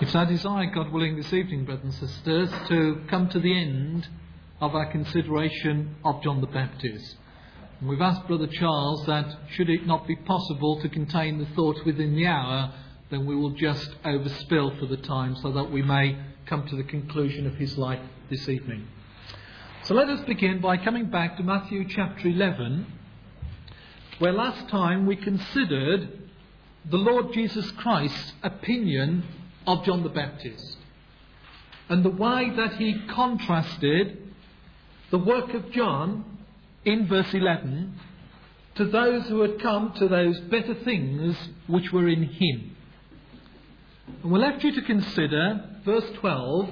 It's our desire, God willing, this evening, brothers and sisters, to come to the end of our consideration of John the Baptist. And we've asked Brother Charles that should it not be possible to contain the thoughts within the hour, then we will just overspill for the time so that we may come to the conclusion of his life this evening. So let us begin by coming back to Matthew chapter 11, where last time we considered the Lord Jesus Christ's opinion of John the Baptist and the way that he contrasted the work of John in verse 11 to those who had come to those better things which were in him. And we're left you to consider verse 12,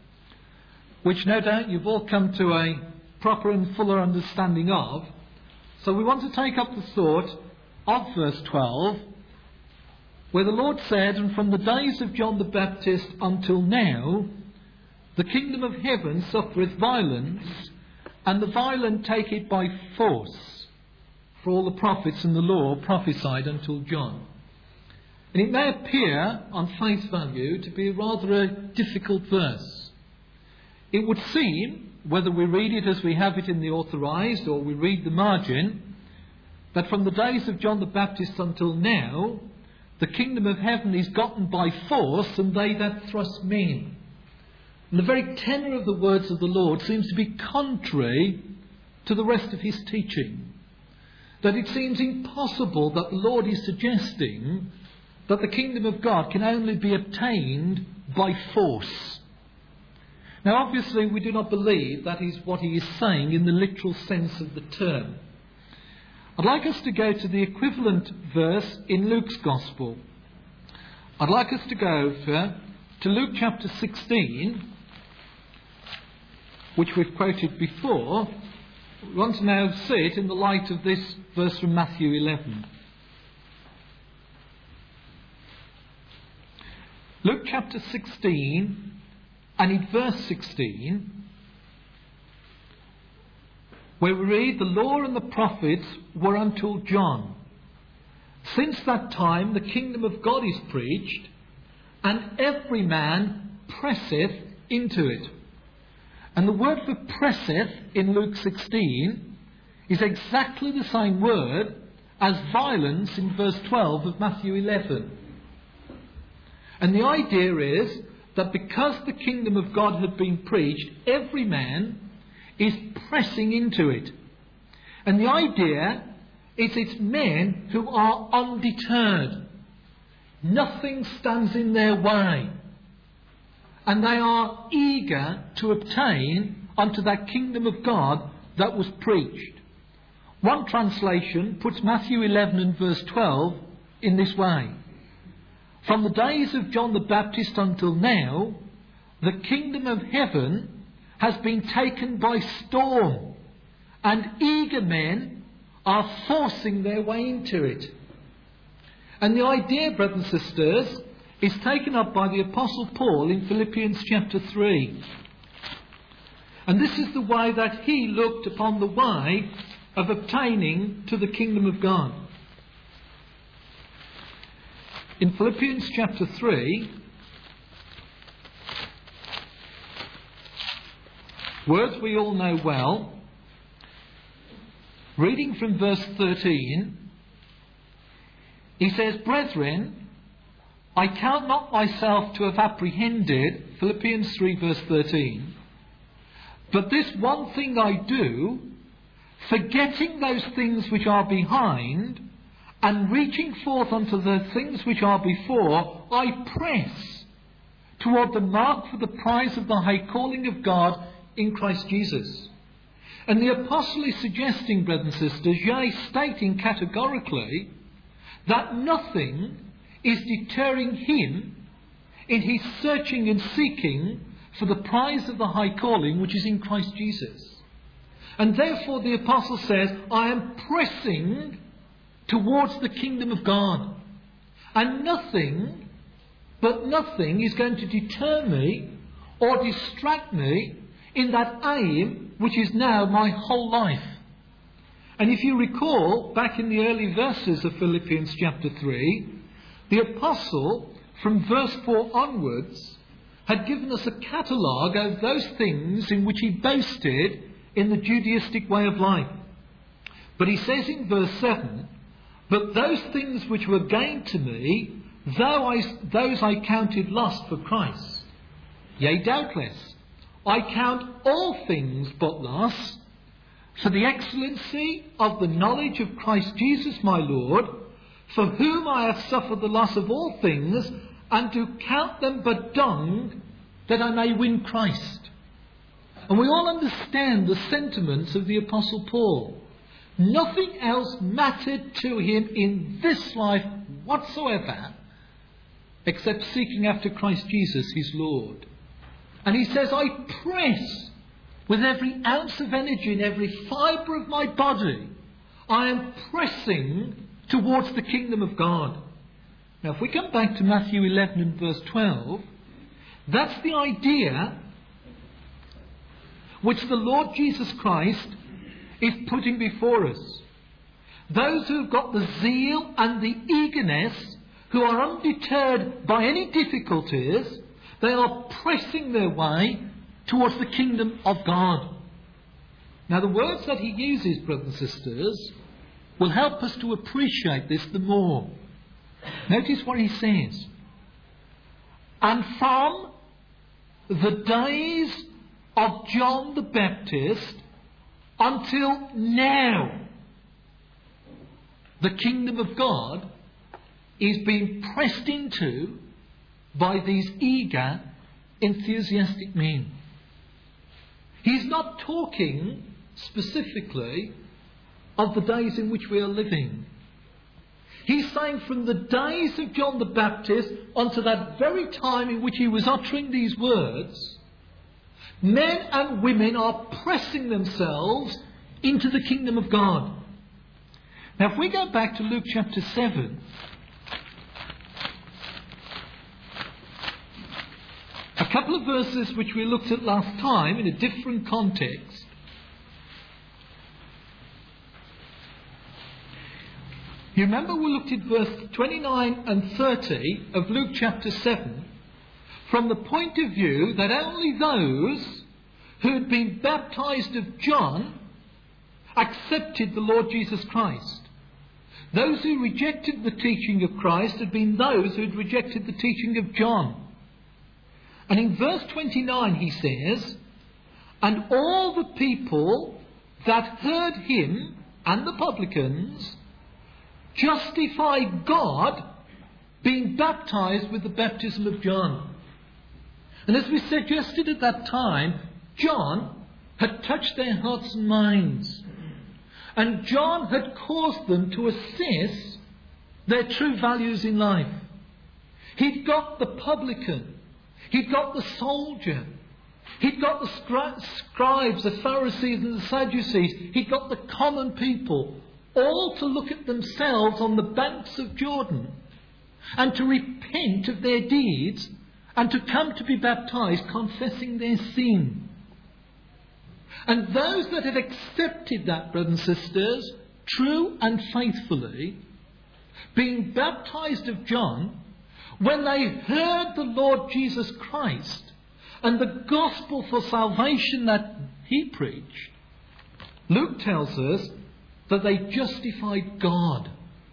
which no doubt you've all come to a proper and fuller understanding of. So we want to take up the thought of verse 12, where the Lord said, "And from the days of John the Baptist until now, the kingdom of heaven suffereth violence, and the violent take it by force. For all the prophets and the law prophesied until John." And it may appear, on face value, to be rather a difficult verse. It would seem, whether we read it as we have it in the authorised or we read the margin, that from the days of John the Baptist until now, the kingdom of heaven is gotten by force, and they that thrust men. And the very tenor of the words of the Lord seems to be contrary to the rest of his teaching. That it seems impossible that the Lord is suggesting that the kingdom of God can only be obtained by force. Now obviously we do not believe that is what he is saying in the literal sense of the term. I'd like us to go to the equivalent verse in Luke's Gospel. I'd like us to go over to Luke chapter 16, which we've quoted before. We want to now see it in the light of this verse from Matthew 11. Luke chapter 16, and in verse 16, where we read, "The law and the prophets were until John. Since that time the kingdom of God is preached, and every man presseth into it." And the word for presseth in Luke 16 is exactly the same word as violence in verse 12 of Matthew 11. And the idea is that because the kingdom of God had been preached, every man is pressing into it. And the idea is it's men who are undeterred. Nothing stands in their way. And they are eager to obtain unto that kingdom of God that was preached. One translation puts Matthew 11 and verse 12 in this way. "From the days of John the Baptist until now, the kingdom of heaven has been taken by storm, and eager men are forcing their way into it." And the idea, brothers and sisters, is taken up by the Apostle Paul in Philippians chapter 3. And this is the way that he looked upon the way of obtaining to the kingdom of God. In Philippians chapter 3, words we all know well, reading from verse 13, he says, "Brethren, I count not myself to have apprehended," Philippians 3 verse 13, "but this one thing I do, forgetting those things which are behind, and reaching forth unto the things which are before, I press toward the mark for the prize of the high calling of God in Christ Jesus." And the apostle is suggesting, brothers and sisters, yea, stating categorically, that nothing is deterring him in his searching and seeking for the prize of the high calling which is in Christ Jesus. And therefore the apostle says, I am pressing towards the kingdom of God. And nothing is going to deter me or distract me in that aim which is now my whole life. And if you recall, back in the early verses of Philippians chapter 3, the apostle from verse 4 onwards, had given us a catalogue of those things in which he boasted in the Judaistic way of life. But he says in verse 7, "But those things which were gained to me, those I counted loss for Christ. Yea, doubtless, I count all things but loss, for the excellency of the knowledge of Christ Jesus my Lord, for whom I have suffered the loss of all things, and do count them but dung, that I may win Christ." And we all understand the sentiments of the Apostle Paul. Nothing else mattered to him in this life whatsoever except seeking after Christ Jesus, his Lord. And he says, "I press with every ounce of energy and every fibre of my body. I am pressing towards the kingdom of God." Now, if we come back to Matthew 11 and verse 12, that's the idea which the Lord Jesus Christ is putting before us. Those who have got the zeal and the eagerness, who are undeterred by any difficulties, they are pressing their way towards the kingdom of God. Now, the words that he uses, brothers and sisters, will help us to appreciate this the more. Notice what he says. "And from the days of John the Baptist until now, the kingdom of God is being pressed into by these eager, enthusiastic men." He's not talking specifically of the days in which we are living. He's saying from the days of John the Baptist unto that very time in which he was uttering these words, men and women are pressing themselves into the kingdom of God. Now, if we go back to Luke chapter 7, a couple of verses which we looked at last time in a different context. You remember we looked at verse 29 and 30 of Luke chapter 7 from the point of view that only those who had been baptized of John accepted the Lord Jesus Christ. Those who rejected the teaching of Christ had been those who had rejected the teaching of John. And in verse 29 he says, "And all the people that heard him and the publicans justify God, being baptized with the baptism of John." And as we suggested at that time, John had touched their hearts and minds. And John had caused them to assess their true values in life. He'd got the publican. He'd got the soldier. He'd got the scribes, the Pharisees and the Sadducees. He'd got the common people, all to look at themselves on the banks of Jordan and to repent of their deeds and to come to be baptized, confessing their sin. And those that had accepted that, brothers and sisters, true and faithfully, being baptized of John, when they heard the Lord Jesus Christ and the gospel for salvation that he preached, Luke tells us that they justified God.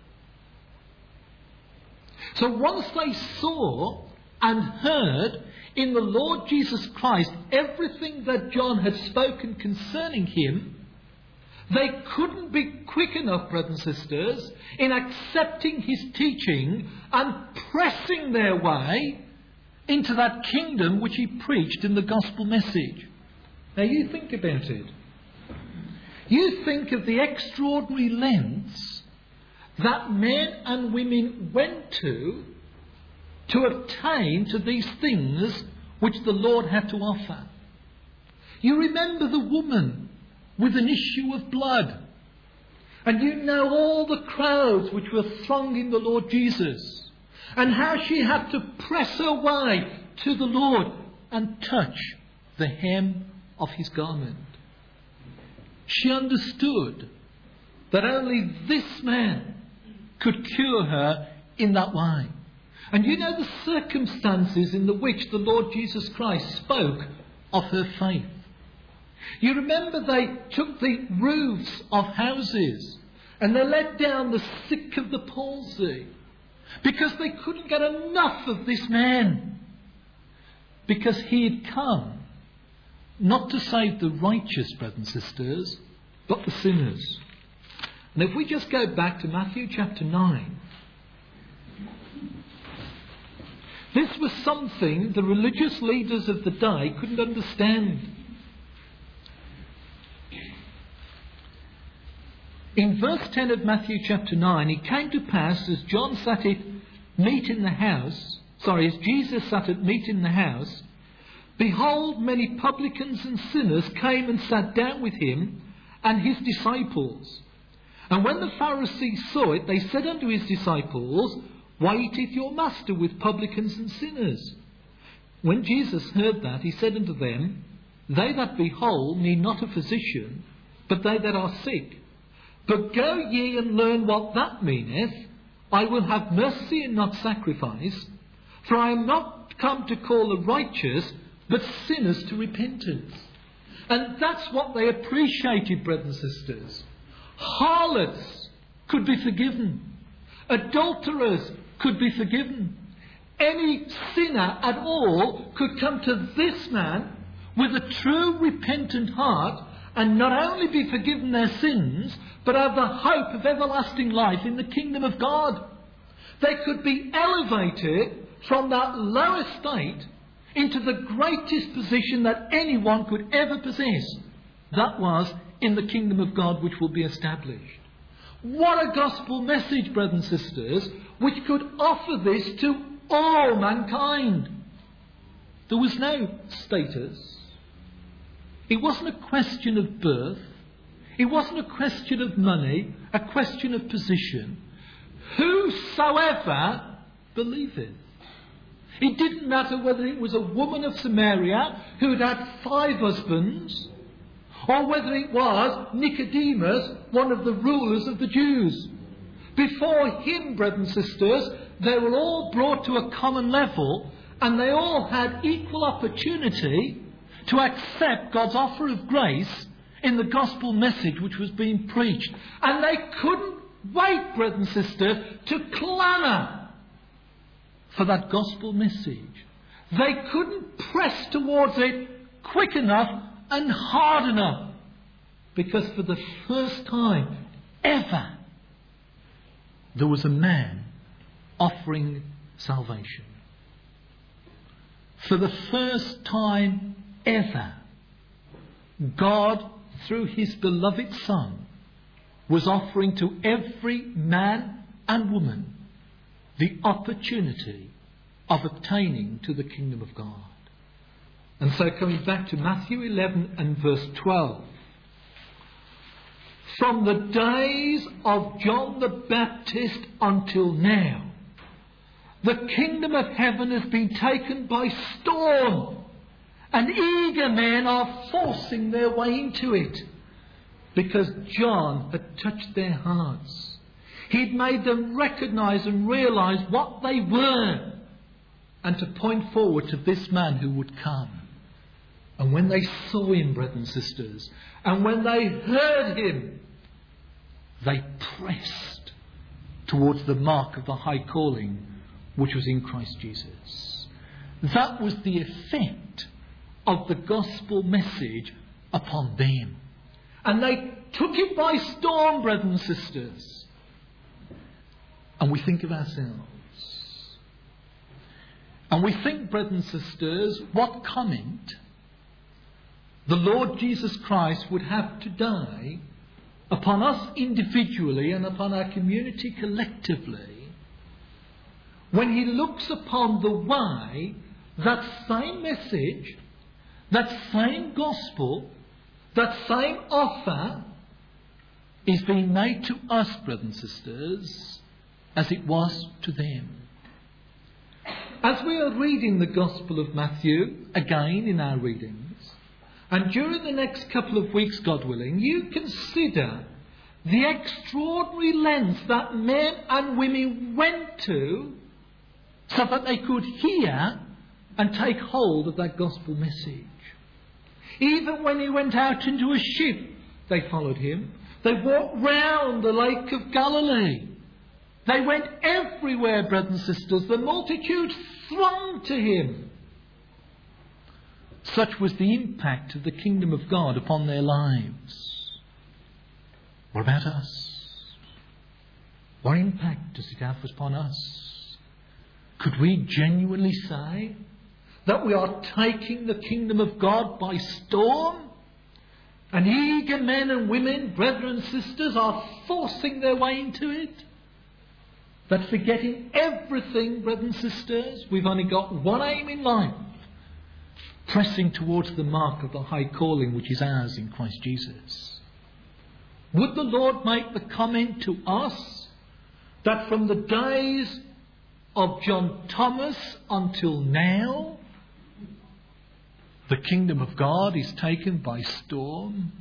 So once they saw and heard in the Lord Jesus Christ everything that John had spoken concerning him, they couldn't be quick enough, brothers and sisters, in accepting his teaching and pressing their way into that kingdom which he preached in the gospel message. Now you think about it. You think of the extraordinary lengths that men and women went to attain to these things which the Lord had to offer. You remember the woman with an issue of blood. And you know all the crowds which were thronging the Lord Jesus. And how she had to press her way to the Lord and touch the hem of his garment. She understood that only this man could cure her in that way. And you know the circumstances in which the Lord Jesus Christ spoke of her faith. You remember they took the roofs of houses and they let down the sick of the palsy because they couldn't get enough of this man. Because he had come not to save the righteous, brothers and sisters, but the sinners. And if we just go back to Matthew chapter 9, this was something the religious leaders of the day couldn't understand. In verse 10 of Matthew chapter 9, it came to pass as John sat at meat in the house, as Jesus sat at meat in the house, behold, many publicans and sinners came and sat down with him and his disciples. And when the Pharisees saw it, they said unto his disciples, why eateth your master with publicans and sinners? When Jesus heard that, he said unto them, they that be whole need not a physician, but they that are sick. But go ye and learn what that meaneth. I will have mercy and not sacrifice. For I am not come to call the righteous, but sinners to repentance. And that's what they appreciated, brothers and sisters. Harlots could be forgiven. Adulterers could be forgiven. Any sinner at all could come to this man with a true repentant heart and not only be forgiven their sins, but have the hope of everlasting life in the kingdom of God. They could be elevated from that low estate into the greatest position that anyone could ever possess. That was in the kingdom of God which will be established. What a gospel message, brothers and sisters, which could offer this to all mankind. There was no status. It wasn't a question of birth. It wasn't a question of money, a question of position. Whosoever believeth. It didn't matter whether it was a woman of Samaria who had had 5 husbands, or whether it was Nicodemus, one of the rulers of the Jews. Before him, brothers and sisters, they were all brought to a common level, and they all had equal opportunity to accept God's offer of grace in the gospel message which was being preached. And they couldn't wait, brothers and sisters, to clamour for that gospel message. They couldn't press towards it quick enough and hard enough, because for the first time ever there was a man offering salvation. For the first time ever, God, through his beloved Son, was offering to every man and woman the opportunity of obtaining to the kingdom of God. And so coming back to Matthew 11 and verse 12. From the days of John the Baptist until now, the kingdom of heaven has been taken by storm, and eager men are forcing their way into it, because John had touched their hearts. He'd made them recognise and realise what they were, and to point forward to this man who would come. And when they saw him, brothers and sisters, and when they heard him, they pressed towards the mark of the high calling which was in Christ Jesus. That was the effect of the gospel message upon them. And they took it by storm, brothers and sisters. And we think of ourselves. And we think, brothers and sisters, what comment the Lord Jesus Christ would have today upon us individually and upon our community collectively, when he looks upon the way that same message, that same gospel, that same offer is being made to us, brothers and sisters, as it was to them. As we are reading the Gospel of Matthew again in our readings, and during the next couple of weeks, God willing, you consider the extraordinary lengths that men and women went to so that they could hear and take hold of that gospel message. Even when he went out into a ship, they followed him. They walked round the Lake of Galilee. They went everywhere, brothers and sisters. The multitude thronged to him. Such was the impact of the kingdom of God upon their lives. What about us? What impact does it have upon us? Could we genuinely say that we are taking the kingdom of God by storm? And eager men and women, brethren and sisters, are forcing their way into it? That forgetting everything, brethren and sisters, we've only got one aim in life: pressing towards the mark of the high calling which is ours in Christ Jesus. Would the Lord make the comment to us that from the days of John Thomas until now, the kingdom of God is taken by storm?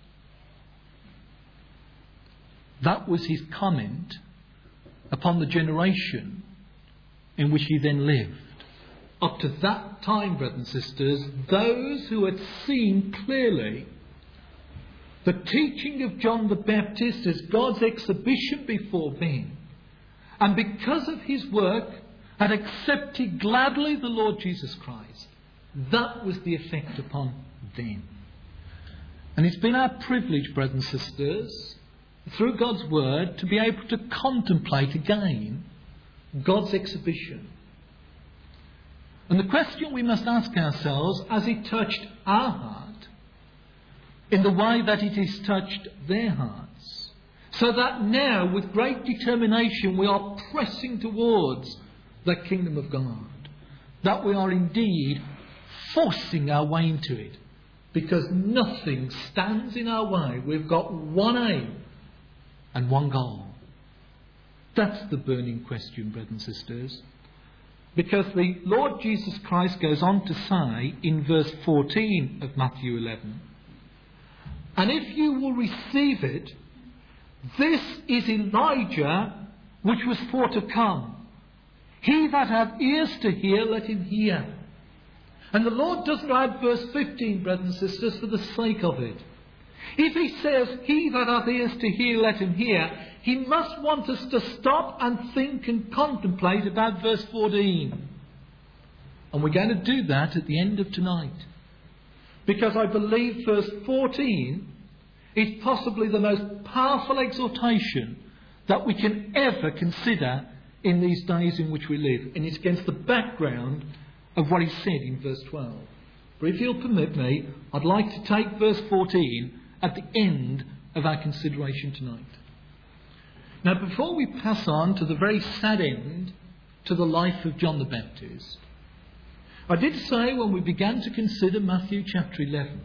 That was his comment upon the generation in which he then lived. Up to that time, brothers and sisters, those who had seen clearly the teaching of John the Baptist as God's exhibition before men, and because of his work had accepted gladly the Lord Jesus Christ, that was the effect upon them. And it's been our privilege, brothers and sisters, through God's word, to be able to contemplate again God's exhibition. And the question we must ask ourselves, as it touched our heart, in the way that it has touched their hearts, so that now with great determination we are pressing towards the kingdom of God, that we are indeed forcing our way into it, because nothing stands in our way. We've got one aim and one goal. That's the burning question, brothers and sisters. Because the Lord Jesus Christ goes on to say in verse 14 of Matthew 11, "And if you will receive it, this is Elijah which was for to come. He that hath ears to hear, let him hear." And the Lord doesn't add verse 15, brothers and sisters, for the sake of it. If he says, "He that hath ears to hear, let him hear," he must want us to stop and think and contemplate about verse 14. And we're going to do that at the end of tonight. Because I believe verse 14 is possibly the most powerful exhortation that we can ever consider in these days in which we live. And it's against the background of what he said in verse 12. But if you'll permit me, I'd like to take verse 14 at the end of our consideration tonight. Now, before we pass on to the very sad end to the life of John the Baptist, I did say when we began to consider Matthew chapter 11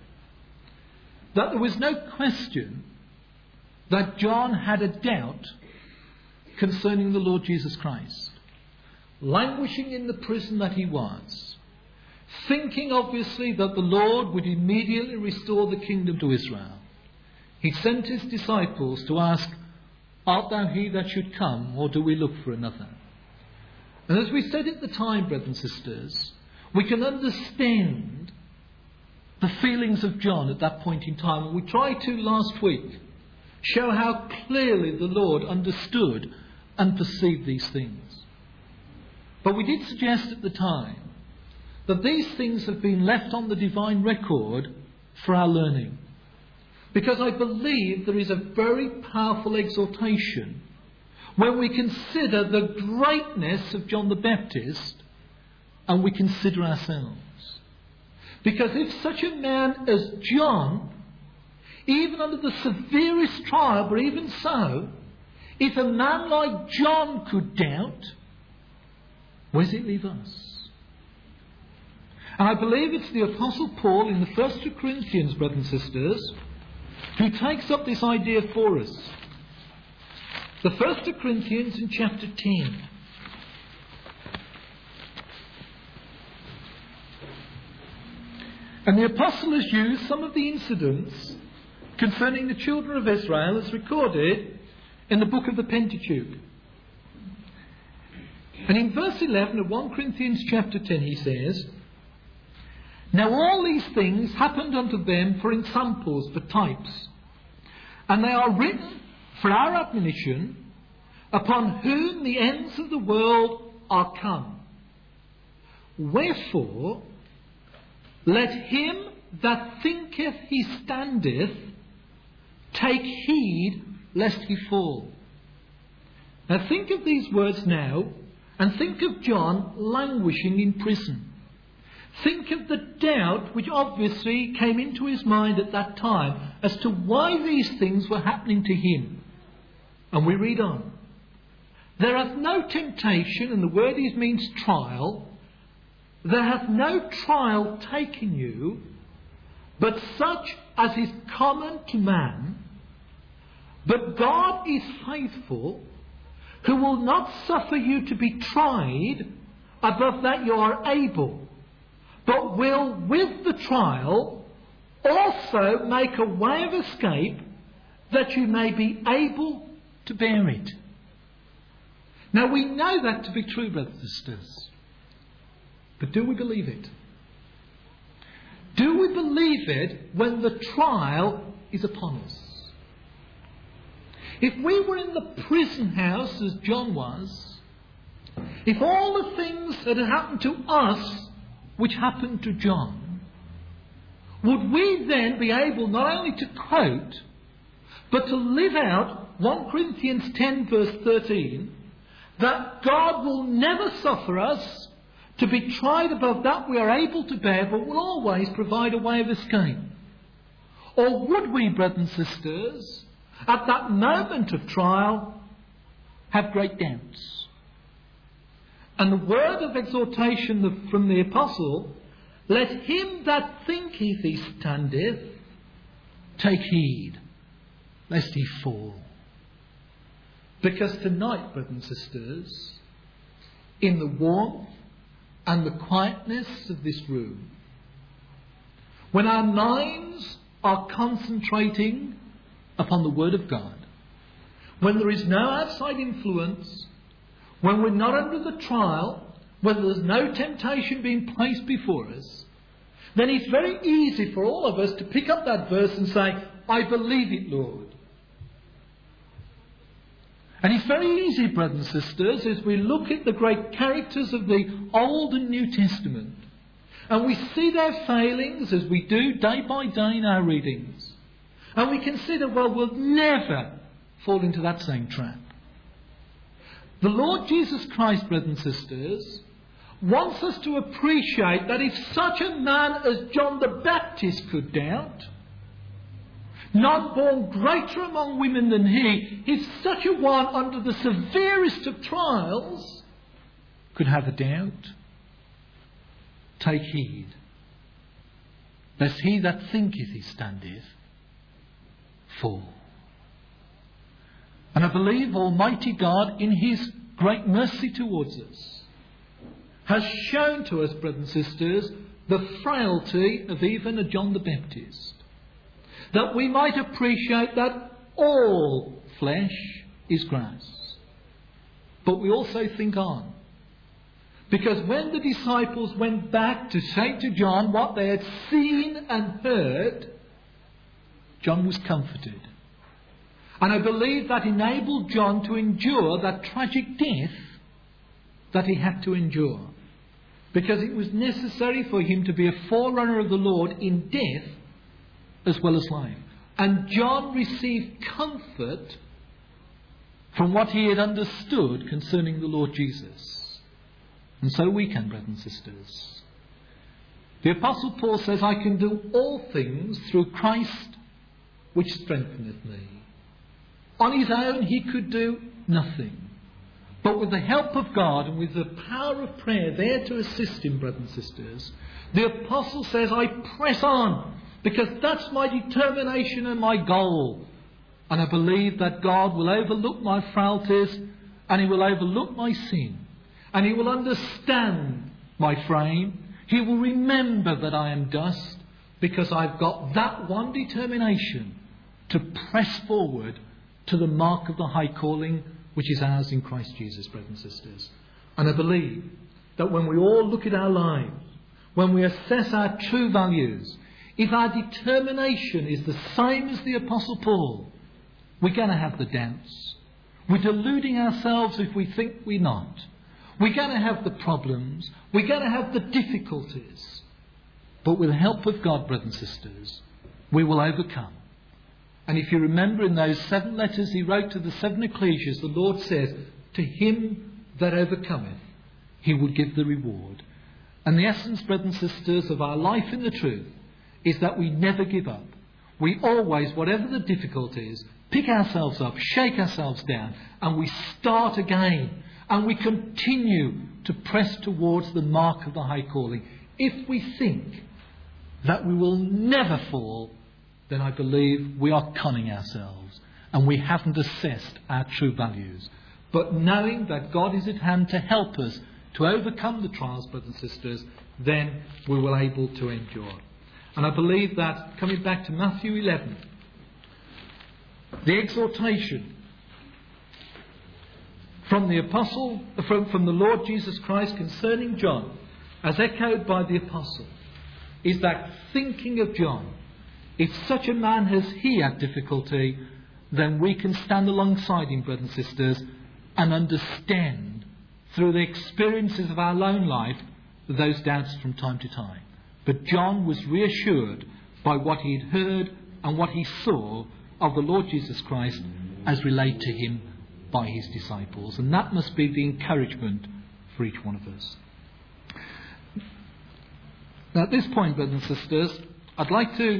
that there was no question that John had a doubt concerning the Lord Jesus Christ. Languishing in the prison that he was, thinking obviously that the Lord would immediately restore the kingdom to Israel, he sent his disciples to ask, "Art thou he that should come, or do we look for another?" And as we said at the time, brothers and sisters, we can understand the feelings of John at that point in time. And we tried to last week show how clearly the Lord understood and perceived these things. But we did suggest at the time that these things have been left on the divine record for our learning. Because I believe there is a very powerful exhortation when we consider the greatness of John the Baptist and we consider ourselves. Because if such a man as John, even under the severest trial, but even so, if a man like John could doubt, where does it leave us? And I believe it's the Apostle Paul in the 1st Corinthians, brothers and sisters, who takes up this idea for us. The 1st Corinthians in chapter 10. And the Apostle has used some of the incidents concerning the children of Israel as recorded in the book of the Pentateuch. And in verse 11 of 1 Corinthians chapter 10 he says, "Now all these things happened unto them for examples, for types, and they are written for our admonition, upon whom the ends of the world are come. Wherefore, let him that thinketh he standeth take heed lest he fall." Now think of these words now, and think of John languishing in prison. Think of the doubt which obviously came into his mind at that time as to why these things were happening to him. And we read on. "There hath no temptation," and the word is means trial, "there hath no trial taken you, but such as is common to man. But God is faithful, who will not suffer you to be tried above that you are able, but will with the trial also make a way of escape, that you may be able to bear it." Now we know that to be true, brothers and sisters. But do we believe it? Do we believe it when the trial is upon us? If we were in the prison house as John was, if all the things that had happened to us which happened to John, would we then be able not only to quote, but to live out 1 Corinthians 10 verse 13, that God will never suffer us to be tried above that we are able to bear, but will always provide a way of escape? Or would we, brothers and sisters, at that moment of trial, have great doubts? And the word of exhortation from the apostle, "Let him that thinketh he standeth take heed lest he fall." Because tonight, brothers and sisters, in the warmth and the quietness of this room, when our minds are concentrating upon the Word of God, when there is no outside influence, when we're not under the trial, when there's no temptation being placed before us, then it's very easy for all of us to pick up that verse and say, "I believe it, Lord." And it's very easy, brothers and sisters, as we look at the great characters of the Old and New Testament, and we see their failings as we do day by day in our readings, and we consider, well, we'll never fall into that same trap. The Lord Jesus Christ, brothers and sisters, wants us to appreciate that if such a man as John the Baptist could doubt, none born greater among women than he, if such a one under the severest of trials could have a doubt, take heed, lest he that thinketh he standeth fall. And I believe Almighty God, in his great mercy towards us, has shown to us, brothers and sisters, the frailty of even a John the Baptist, that we might appreciate that all flesh is grass. But we also think on. Because when the disciples went back to say to John what they had seen and heard, John was comforted. And I believe that enabled John to endure that tragic death that he had to endure. Because it was necessary for him to be a forerunner of the Lord in death as well as life. And John received comfort from what he had understood concerning the Lord Jesus. And so we can, brothers and sisters. The Apostle Paul says, "I can do all things through Christ which strengtheneth me." On his own he could do nothing. But with the help of God and with the power of prayer there to assist him, brothers and sisters, the Apostle says, "I press on, because that's my determination and my goal. And I believe that God will overlook my frailties, and he will overlook my sin, and he will understand my frame. He will remember that I am dust, because I've got that one determination to press forward to the mark of the high calling which is ours in Christ Jesus," brothers and sisters. And I believe that when we all look at our lives, when we assess our true values, if our determination is the same as the Apostle Paul, we're going to have the doubts. We're deluding ourselves if we think we're not. We're going to have the problems. We're going to have the difficulties. But with the help of God, brothers and sisters, we will overcome. And if you remember in those 7 letters he wrote to the 7 ecclesias, the Lord says, to him that overcometh, he will give the reward. And the essence, brothers and sisters, of our life in the truth is that we never give up. We always, whatever the difficulties, pick ourselves up, shake ourselves down, and we start again. And we continue to press towards the mark of the high calling. If we think that we will never fall, then I believe we are conning ourselves and we haven't assessed our true values. But knowing that God is at hand to help us to overcome the trials, brothers and sisters, then we will be able to endure. And I believe that, coming back to Matthew 11, the exhortation from the Apostle, from the Lord Jesus Christ concerning John, as echoed by the Apostle, is that thinking of John, if such a man has he had difficulty, then we can stand alongside him, brothers and sisters, and understand through the experiences of our own life those doubts from time to time. But John was reassured by what he had heard and what he saw of the Lord Jesus Christ as relayed to him by his disciples. And that must be the encouragement for each one of us. Now at this point, brothers and sisters, I'd like to...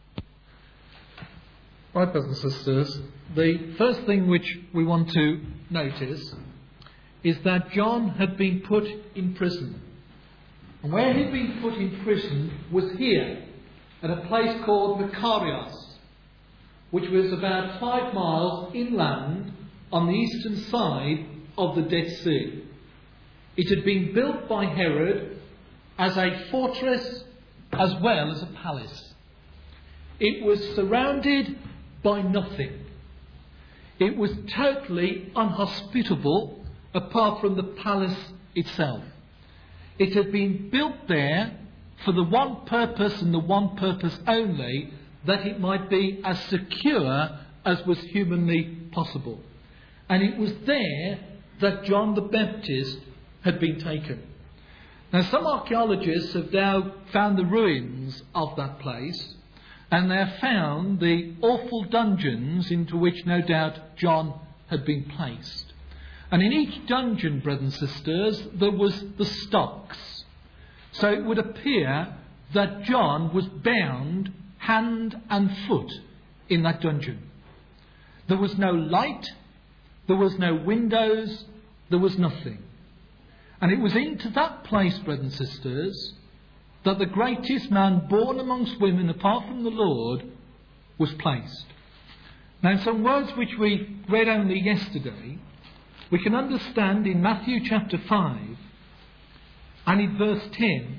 Right, brothers and sisters, the first thing which we want to notice is that John had been put in prison. And where he'd been put in prison was here, at a place called Makarios, which was about 5 miles inland on the eastern side of the Dead Sea. It had been built by Herod as a fortress as well as a palace. It was surrounded by nothing. It was totally unhospitable apart from the palace itself. It had been built there for the one purpose and the one purpose only, that it might be as secure as was humanly possible. And it was there that John the Baptist had been taken. Now some archaeologists have now found the ruins of that place, and they have found the awful dungeons into which no doubt John had been placed. And in each dungeon, brothers and sisters, there was the stocks. So it would appear that John was bound hand and foot in that dungeon. There was no light, there was no windows, there was nothing. And it was into that place, brothers and sisters, that the greatest man born amongst women apart from the Lord was placed. Now in some words which we read only yesterday, we can understand in Matthew chapter 5 and in verse 10,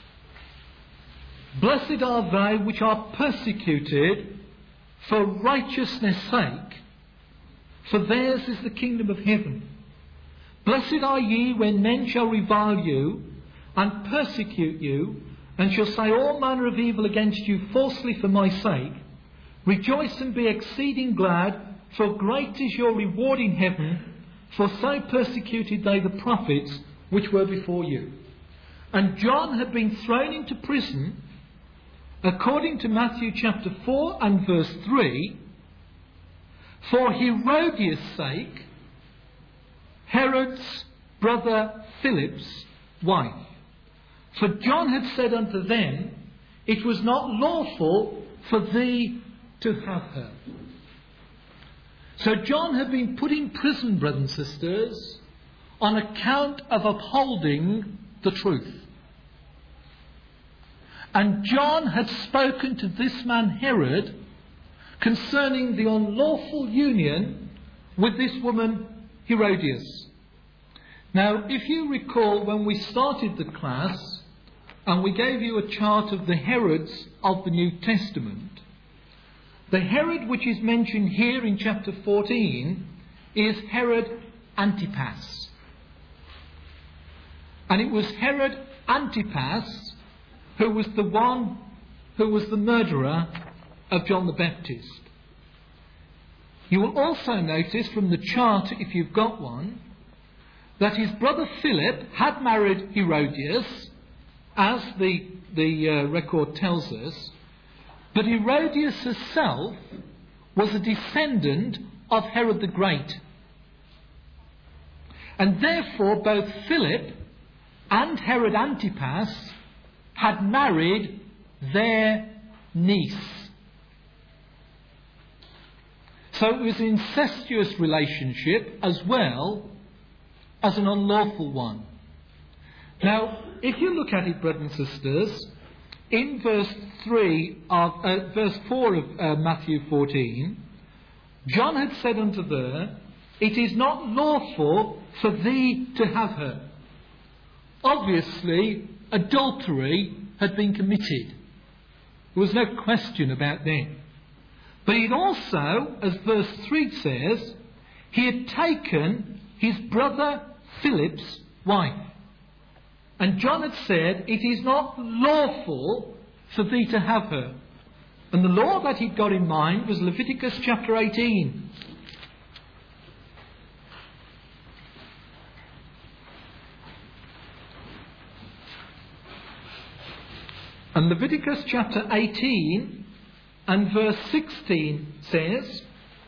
"Blessed are they which are persecuted for righteousness' sake, for theirs is the kingdom of heaven. Blessed are ye when men shall revile you and persecute you, and shall say all manner of evil against you falsely for my sake. Rejoice and be exceeding glad, for great is your reward in heaven, for so persecuted they the prophets which were before you." And John had been thrown into prison, according to Matthew chapter 4 and verse 3, for Herodias' sake, Herod's brother Philip's wife. For John had said unto them, "It was not lawful for thee to have her." So John had been put in prison, brothers and sisters, on account of upholding the truth. And John had spoken to this man Herod concerning the unlawful union with this woman Herodias. Now, if you recall when we started the class and we gave you a chart of the Herods of the New Testament, the Herod which is mentioned here in chapter 14 is Herod Antipas. And it was Herod Antipas who was the one who was the murderer of John the Baptist. You will also notice from the chart, if you've got one, that his brother Philip had married Herodias, as the record tells us, but Herodias herself was a descendant of Herod the Great. And therefore both Philip and Herod Antipas had married their niece. So it was an incestuous relationship as well as an unlawful one. Now, if you look at it, brothers and sisters, in verse 4 of Matthew 14, John had said unto her, "It is not lawful for thee to have her." Obviously, adultery had been committed. There was no question about that. But it also, as verse 3 says, he had taken his brother Philip's wife. And John had said, "It is not lawful for thee to have her." And the law that he'd got in mind was Leviticus chapter 18. And Leviticus chapter 18 and verse 16 says,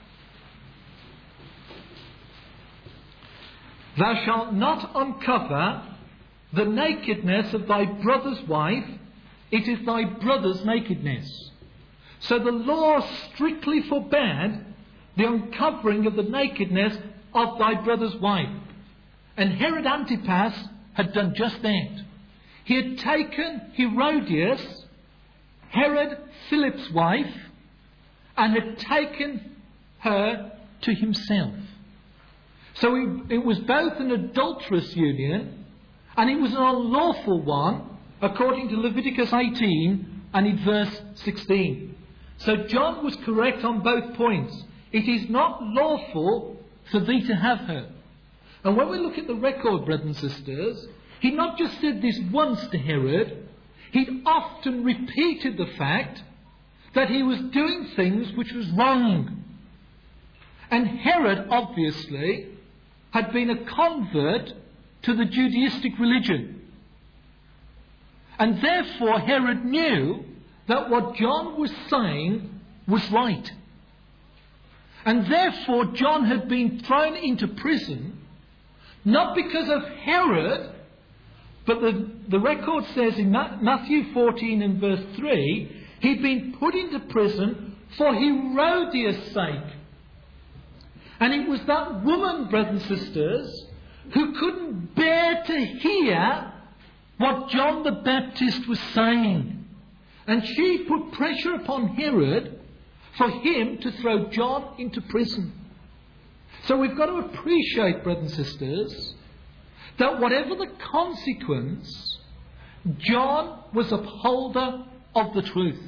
"Thou shalt not uncover the nakedness of thy brother's wife, it is thy brother's nakedness." So the law strictly forbade the uncovering of the nakedness of thy brother's wife. And Herod Antipas had done just that. He had taken Herodias, Herod Philip's wife, and had taken her to himself. So it was both an adulterous union and it was an unlawful one, according to Leviticus 18 and in verse 16. So John was correct on both points. It is not lawful for thee to have her. And when we look at the record, brothers and sisters, he not just said this once to Herod, he'd often repeated the fact that he was doing things which was wrong. And Herod, obviously, had been a convert to the Judaistic religion. And therefore Herod knew that what John was saying was right. And therefore John had been thrown into prison, not because of Herod, but the record says in Matthew 14 and verse 3, he'd been put into prison for Herodias' sake. And it was that woman, brothers and sisters, who couldn't bear to hear what John the Baptist was saying. And she put pressure upon Herod for him to throw John into prison. So we've got to appreciate, brothers and sisters, that whatever the consequence, John was upholder of the truth.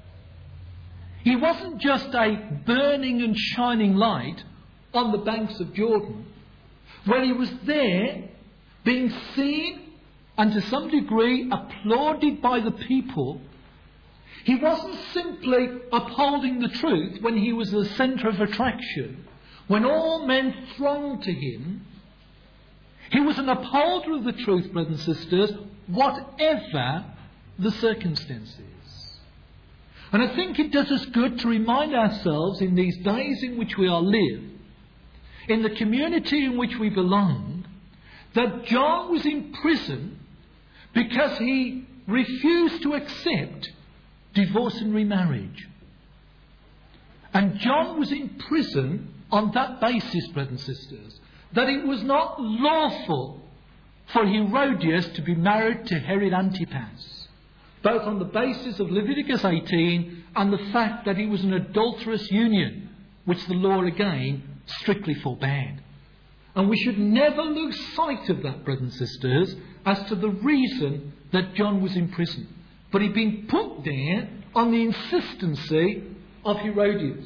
He wasn't just a burning and shining light on the banks of Jordan, where he was there being seen and to some degree applauded by the people. He wasn't simply upholding the truth when he was the centre of attraction, when all men thronged to him. He was an upholder of the truth, brothers and sisters, whatever the circumstances. And I think it does us good to remind ourselves in these days in which we are live, in the community in which we belong, that John was in prison because he refused to accept divorce and remarriage. And John was in prison on that basis, brothers and sisters, that it was not lawful for Herodias to be married to Herod Antipas, both on the basis of Leviticus 18 and the fact that it was an adulterous union, which the law again strictly forbade. And we should never lose sight of that, brothers and sisters, as to the reason that John was in prison. But he'd been put there on the insistency of Herodias.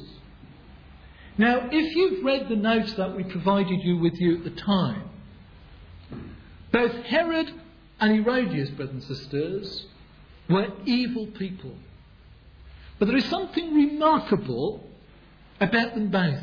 Now, if you've read the notes that we provided you with at the time, both Herod and Herodias, brothers and sisters, were evil people. But there is something remarkable about them both.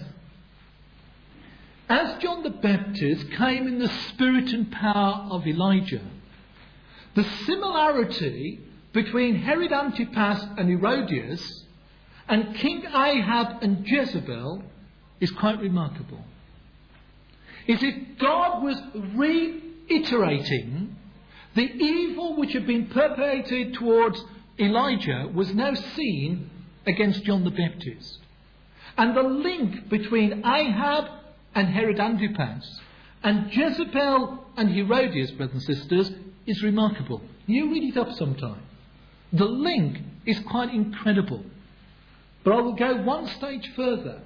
As John the Baptist came in the spirit and power of Elijah, the similarity between Herod Antipas and Herodias and King Ahab and Jezebel is quite remarkable. It's as if God was reiterating the evil which had been perpetrated towards Elijah was now seen against John the Baptist. And the link between Ahab and Herod Antipas and Jezebel and Herodias, brothers and sisters, is remarkable. You read it up sometime. The link is quite incredible. But I will go one stage further.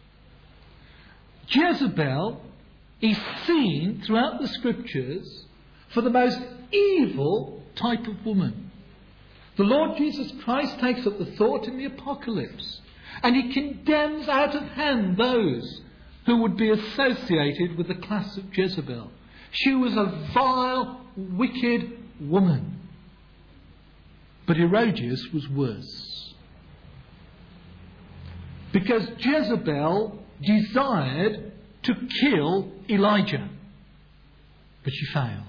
Jezebel is seen throughout the scriptures for the most evil type of woman. The Lord Jesus Christ takes up the thought in the Apocalypse, and he condemns out of hand those who would be associated with the class of Jezebel. She was a vile, wicked woman. But Herodias was worse. Because Jezebel desired to kill Elijah, but she failed.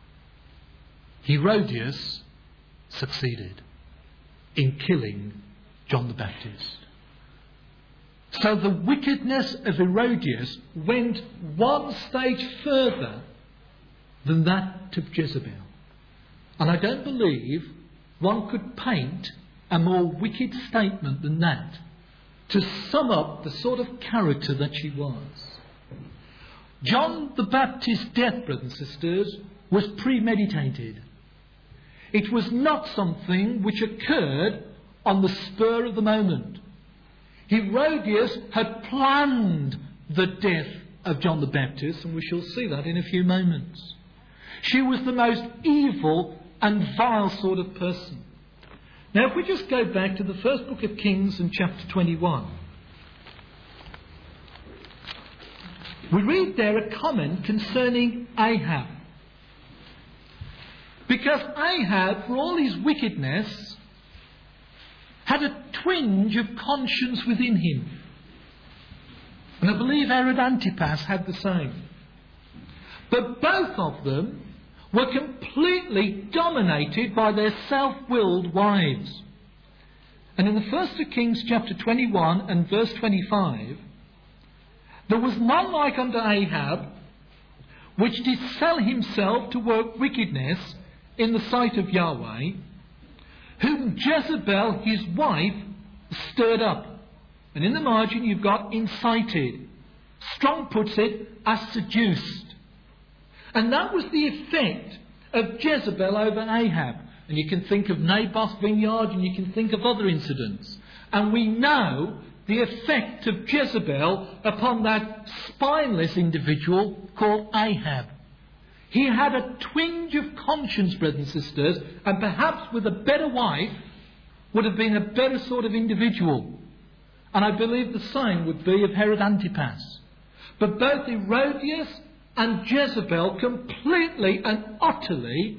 Herodias succeeded in killing John the Baptist. So the wickedness of Herodias went one stage further than that of Jezebel. And I don't believe one could paint a more wicked statement than that to sum up the sort of character that she was. John the Baptist's death, brothers and sisters, was premeditated. It was not something which occurred on the spur of the moment. Herodias had planned the death of John the Baptist, and we shall see that in a few moments. She was the most evil and vile sort of person. Now, if we just go back to the first book of Kings in chapter 21, we read there a comment concerning Ahab. Because Ahab, for all his wickedness, had a twinge of conscience within him. And I believe Herod Antipas had the same. But both of them were completely dominated by their self-willed wives. And in the first of Kings chapter 21 and verse 25, there was none like unto Ahab, which did sell himself to work wickedness in the sight of Yahweh, whom Jezebel his wife stirred up. And in the margin you've got incited. Strong puts it as seduced. And that was the effect of Jezebel over Ahab. And you can think of Naboth's vineyard, and you can think of other incidents. And we know the effect of Jezebel upon that spineless individual called Ahab. He had a twinge of conscience, brothers and sisters, and perhaps with a better wife would have been a better sort of individual. And I believe the same would be of Herod Antipas. But both Herodias and Jezebel completely and utterly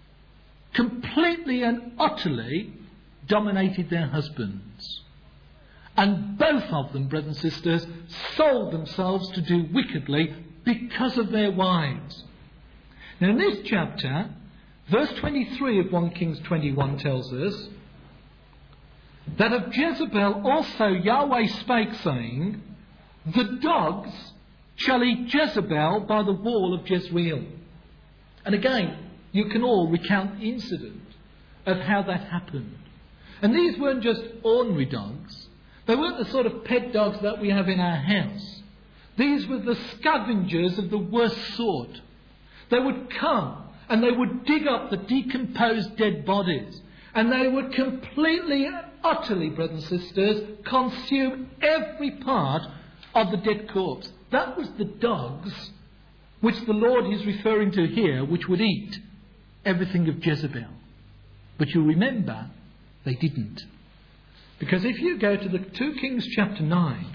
dominated their husbands. And both of them, brothers and sisters, sold themselves to do wickedly because of their wives. Now in this chapter, verse 23 of 1 Kings 21 tells us that of Jezebel also Yahweh spake, saying, the dogs shall eat Jezebel by the wall of Jezreel. And again, you can all recount the incident of how that happened. And these weren't just ordinary dogs. They weren't the sort of pet dogs that we have in our house. These were the scavengers of the worst sort. They would come and they would dig up the decomposed dead bodies. And they would completely and utterly, brothers and sisters, consume every part of the dead corpse. That was the dogs which the Lord is referring to here, which would eat everything of Jezebel. But you remember, they didn't. Because if you go to the 2 Kings chapter 9,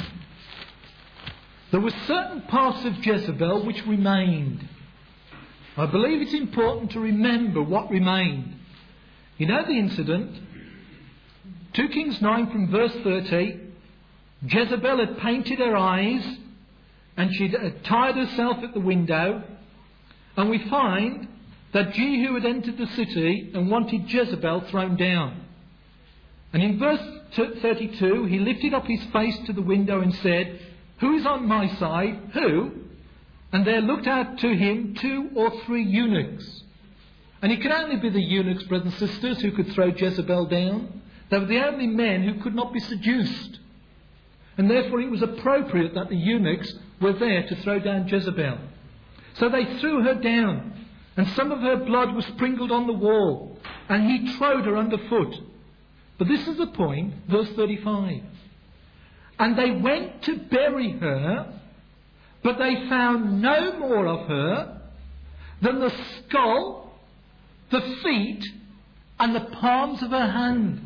there were certain parts of Jezebel which remained. I believe it's important to remember what remained. You know the incident. 2 Kings 9 from verse 30. Jezebel had painted her eyes and she'd tied herself at the window. And we find that Jehu had entered the city and wanted Jezebel thrown down. And in verse 32, he lifted up his face to the window and said, "Who is on my side? Who?" And there looked out to him 2 or 3 eunuchs. And it could only be the eunuchs, brothers and sisters, who could throw Jezebel down. They were the only men who could not be seduced. And therefore it was appropriate that the eunuchs were there to throw down Jezebel. So they threw her down, and some of her blood was sprinkled on the wall, and he trode her underfoot. But this is the point, verse 35. And they went to bury her, but they found no more of her than the skull, the feet, and the palms of her hand.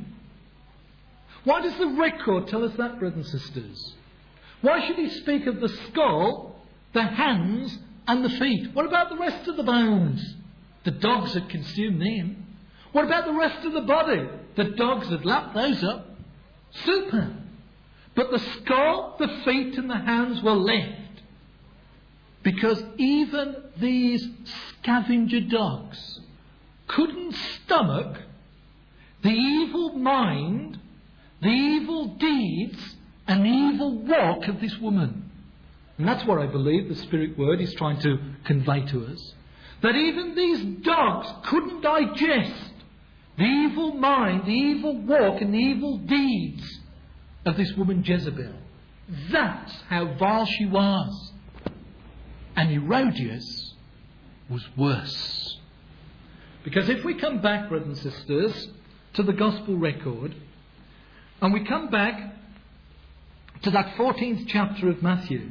Why does the record tell us that, brothers and sisters? Why should he speak of the skull, the hands, and the feet? What about the rest of the bones? The dogs had consumed them. What about the rest of the body? The dogs had lapped those up. Super. But the skull, the feet, and the hands were left. Because even these scavenger dogs couldn't stomach the evil mind, the evil deeds, and the evil walk of this woman. And that's what I believe the Spirit Word is trying to convey to us. That even these dogs couldn't digest the evil mind, the evil walk, and the evil deeds of this woman Jezebel. That's how vile she was. And Herodias was worse. Because if we come back, brothers and sisters, to the Gospel record, and we come back to that 14th chapter of Matthew,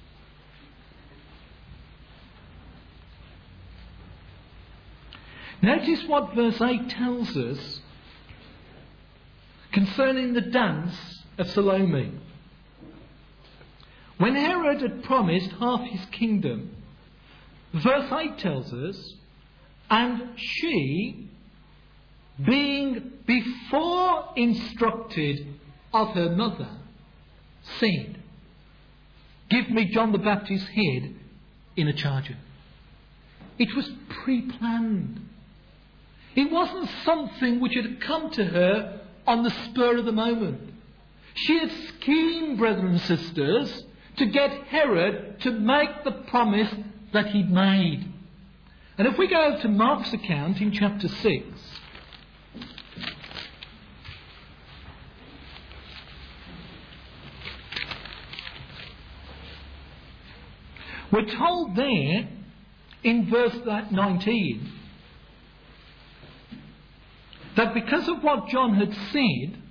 notice what verse 8 tells us concerning the dance of Salome. When Herod had promised half his kingdom, verse 8 tells us, and she, being before instructed of her mother, said, "Give me John the Baptist's head in a charger." It was pre-planned. It wasn't something which had come to her on the spur of the moment. She had schemed, brethren and sisters, to get Herod to make the promise that he'd made. And if we go to Mark's account in chapter 6, we're told there in verse 19 that because of what John had said,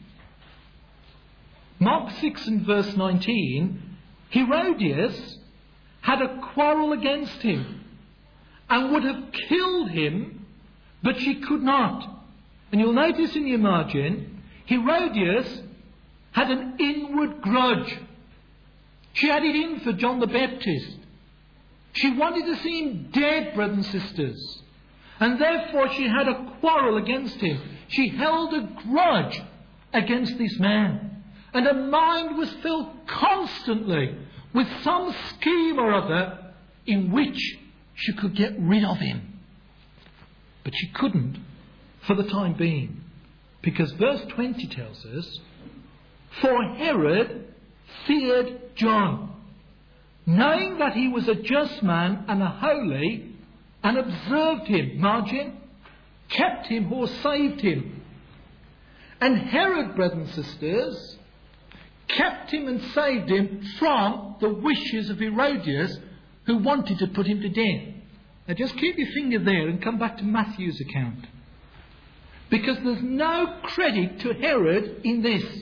Mark 6 and verse 19, Herodias had a quarrel against him and would have killed him, but she could not. And you'll notice in your margin, Herodias had an inward grudge. She had it in for John the Baptist. She wanted to see him dead, brothers and sisters. And therefore she had a quarrel against him. She held a grudge against this man. And her mind was filled constantly with some scheme or other in which she could get rid of him. But she couldn't for the time being. Because verse 20 tells us, "For Herod feared John, knowing that he was a just man and a holy, and observed him," margin, kept him or saved him. And Herod, brothers and sisters, kept him and saved him from the wishes of Herodias, who wanted to put him to death. Now just keep your finger there and come back to Matthew's account. Because there's no credit to Herod in this.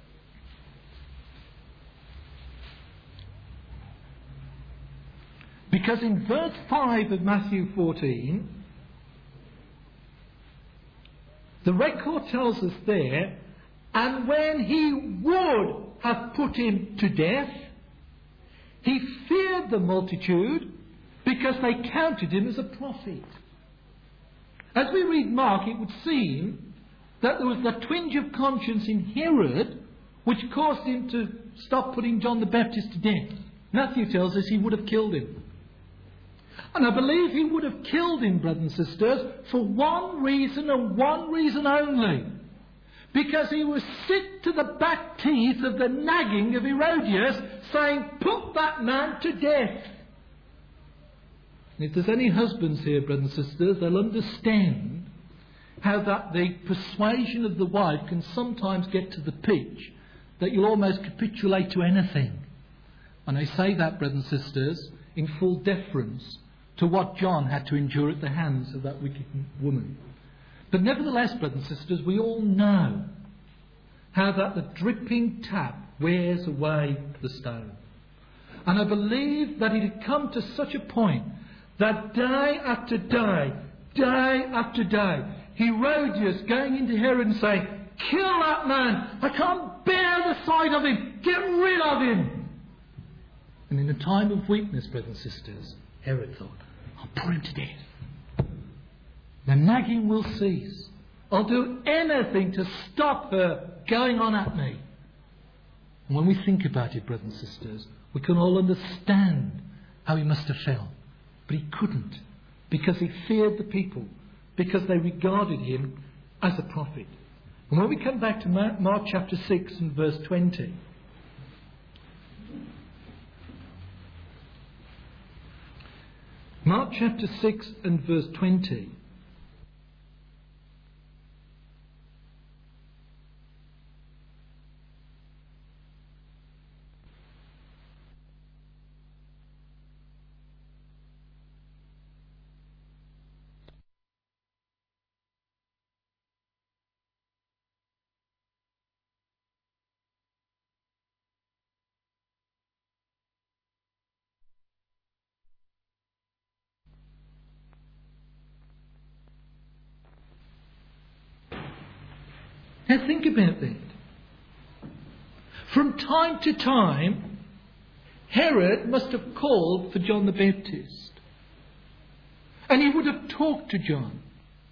Because in verse 5 of Matthew 14, the record tells us there, "And when he would have put him to death, he feared the multitude, because they counted him as a prophet. As we read Mark, it would seem that there was a twinge of conscience in Herod which caused him to stop putting John the Baptist to death. Matthew tells us he would have killed him. And I believe he would have killed him, brothers and sisters, for one reason and one reason only. Because he was sick to the back teeth of the nagging of Herodias, saying, "Put that man to death." And if there's any husbands here, brothers and sisters, they'll understand how that the persuasion of the wife can sometimes get to the pitch that you'll almost capitulate to anything. And I say that, brothers and sisters, in full deference to what John had to endure at the hands of that wicked woman. But nevertheless, brothers and sisters, we all know how that the dripping tap wears away the stone. And I believe that it had come to such a point that day after day, day after day, Herodias going into Herod and saying, "Kill that man! I can't bear the sight of him! Get rid of him!" And in a time of weakness, brothers and sisters, Herod thought, "I'll put him to death. The nagging will cease. I'll do anything to stop her going on at me." And when we think about it, brothers and sisters, we can all understand how he must have felt. But he couldn't, because he feared the people, because they regarded him as a prophet. And when we come back to Mark chapter 6 and verse 20, Mark chapter 6 and verse 20, now think about that. From time to time, Herod must have called for John the Baptist. And he would have talked to John.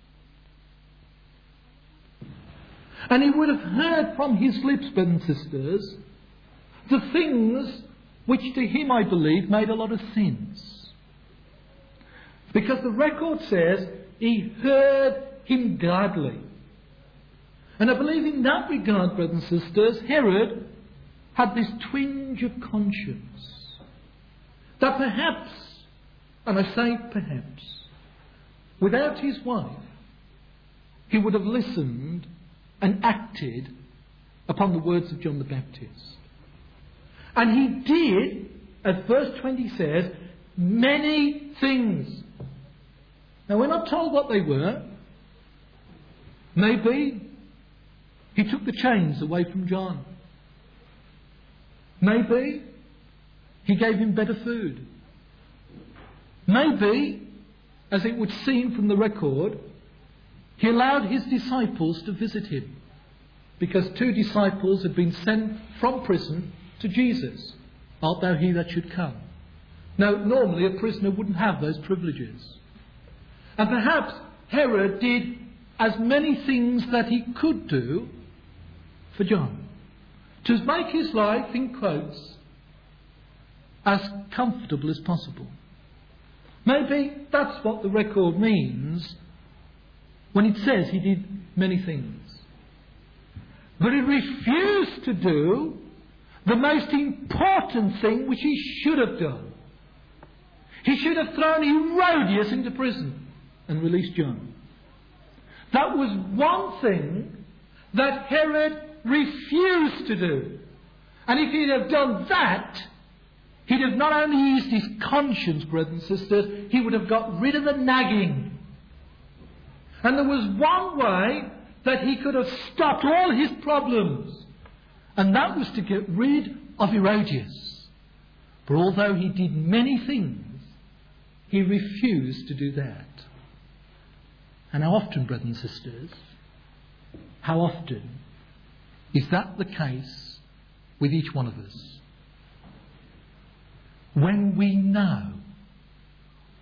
And he would have heard from his lips, brothers and sisters, the things which to him, I believe, made a lot of sense. Because the record says he heard him gladly. And I believe in that regard, brothers and sisters, Herod had this twinge of conscience. That perhaps, and I say perhaps, without his wife, he would have listened and acted upon the words of John the Baptist. And he did, as verse 20 says, many things. Now we're not told what they were. Maybe he took the chains away from John. Maybe he gave him better food. Maybe, as it would seem from the record, he allowed his disciples to visit him, because 2 disciples had been sent from prison to Jesus. "Art thou he that should come?" Now, normally a prisoner wouldn't have those privileges. And perhaps Herod did as many things that he could do for John, to make his life, in quotes, as comfortable as possible. Maybe that's what the record means when it says he did many things. But he refused to do the most important thing which he should have done. He should have thrown Herodias into prison and released John. That was one thing that Herod refused to do. And if he'd have done that, he'd have not only eased his conscience, brothers and sisters, he would have got rid of the nagging. And there was one way that he could have stopped all his problems, and that was to get rid of Herodias. But although he did many things, he refused to do that. And how often, brothers and sisters, how often is that the case with each one of us? When we know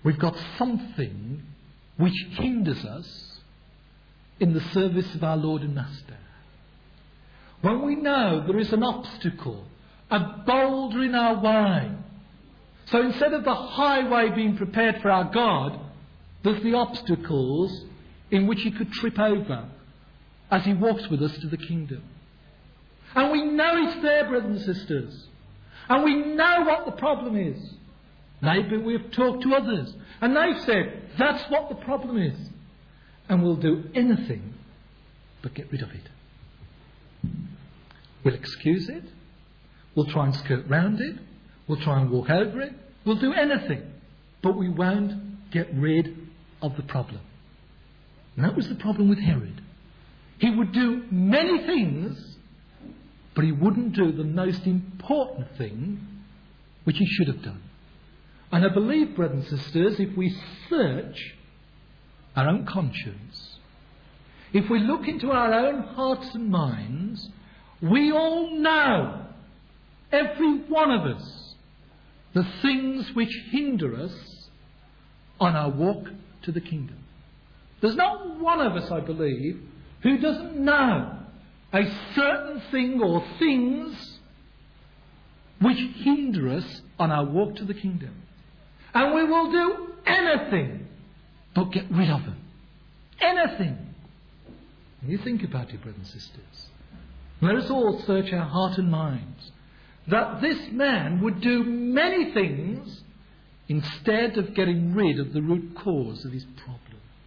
we've got something which hinders us in the service of our Lord and Master. When we know there is an obstacle, a boulder in our way, so instead of the highway being prepared for our God, there's the obstacles in which he could trip over as he walks with us to the kingdom. And we know it's there, brothers and sisters. And we know what the problem is. Maybe we've talked to others and they've said, that's what the problem is. And we'll do anything but get rid of it. We'll excuse it. We'll try and skirt round it. We'll try and walk over it. We'll do anything. But we won't get rid of the problem. And that was the problem with Herod. He would do many things, but he wouldn't do the most important thing, which he should have done. And I believe, brothers and sisters, if we search our own conscience, if we look into our own hearts and minds, we all know, every one of us, the things which hinder us on our walk to the kingdom. There's not one of us, I believe, who doesn't know a certain thing or things which hinder us on our walk to the kingdom. And we will do anything but get rid of them. Anything. And you think about it, brothers and sisters. Let us all search our heart and minds that this man would do many things instead of getting rid of the root cause of his problem.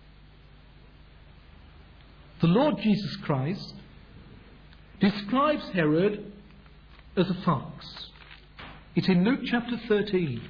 The Lord Jesus Christ describes Herod as a fox. It's in Luke chapter 13.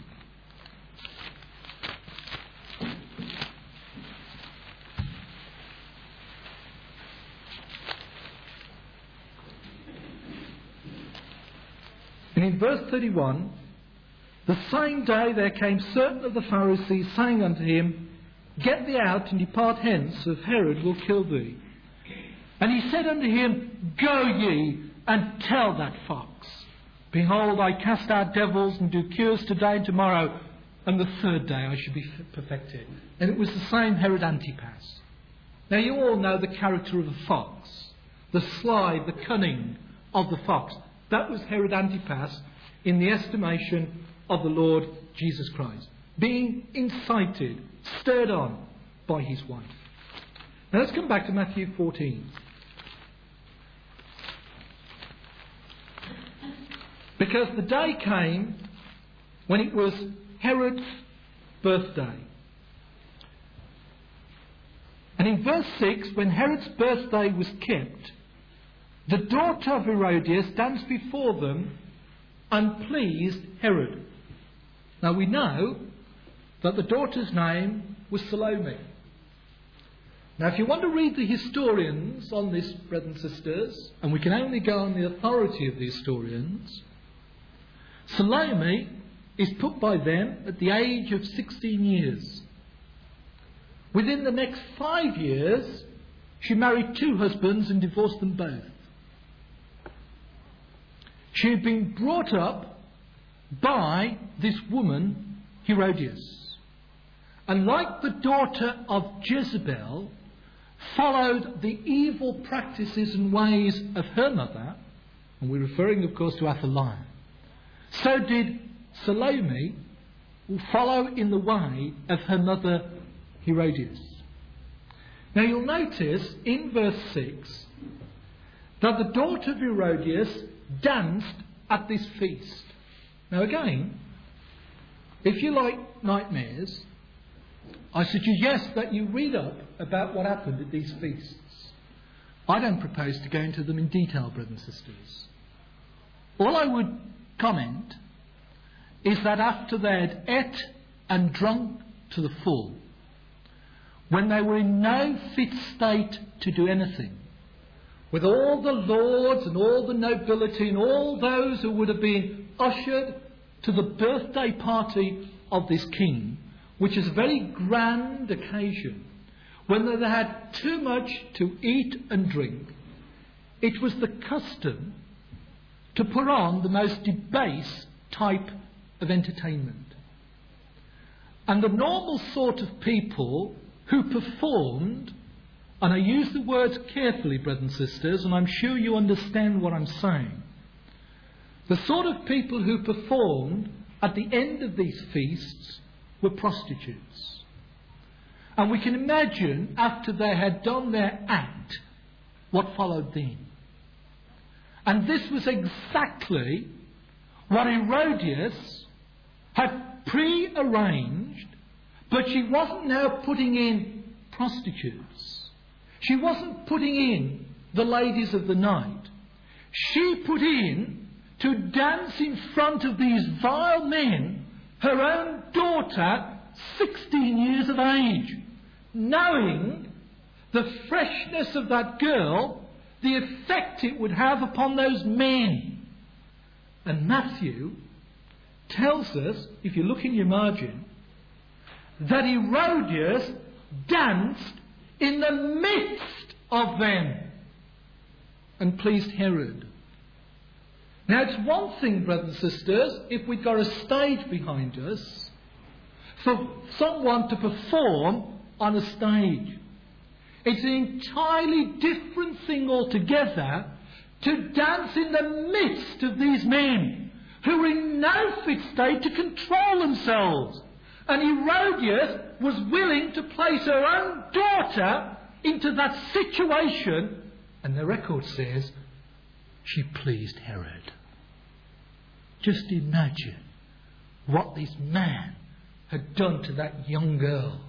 And in verse 31, the same day there came certain of the Pharisees, saying unto him, Get thee out and depart hence, or Herod will kill thee. And he said unto him, Go ye and tell that fox, Behold, I cast out devils and do cures today and tomorrow, and the third day I shall be perfected. And it was the same Herod Antipas. Now you all know the character of the fox, the sly, the cunning of the fox. That was Herod Antipas in the estimation of the Lord Jesus Christ, being incited, stirred on by his wife. Now let's come back to Matthew 14. Because the day came when it was Herod's birthday. And in verse 6, when Herod's birthday was kept, the daughter of Herodias danced before them and pleased Herod. Now we know that the daughter's name was Salome. Now if you want to read the historians on this, brothers and sisters, and we can only go on the authority of the historians, Salome is put by them at the age of 16 years. Within the next 5 years, she married 2 husbands and divorced them both. She had been brought up by this woman, Herodias. And like the daughter of Jezebel, followed the evil practices and ways of her mother, and we're referring, of course, to Athaliah. So did Salome follow in the way of her mother Herodias. Now you'll notice in verse 6 that the daughter of Herodias danced at this feast. Now again, if you like nightmares, I suggest that you read up about what happened at these feasts. I don't propose to go into them in detail, brothers and sisters. All I would comment is that after they had ate and drunk to the full, when they were in no fit state to do anything, with all the lords and all the nobility and all those who would have been ushered to the birthday party of this king, which is a very grand occasion, when they had too much to eat and drink, it was the custom to put on the most debased type of entertainment. And the normal sort of people who performed, and I use the words carefully, brothers and sisters, and I'm sure you understand what I'm saying. The sort of people who performed at the end of these feasts were prostitutes. And we can imagine, after they had done their act, what followed then. And this was exactly what Herodias had pre-arranged, but she wasn't now putting in prostitutes. She wasn't putting in the ladies of the night. She put in to dance in front of these vile men her own daughter, 16 years of age, knowing the freshness of that girl, the effect it would have upon those men. And Matthew tells us, if you look in your margin, that Herodias danced in the midst of them and pleased Herod. Now it's one thing, brothers and sisters, if we've got a stage behind us, for someone to perform on a stage. It's an entirely different thing altogether to dance in the midst of these men who were in no fit state to control themselves. And Herodias was willing to place her own daughter into that situation, and the record says she pleased Herod. Just imagine what this man had done to that young girl.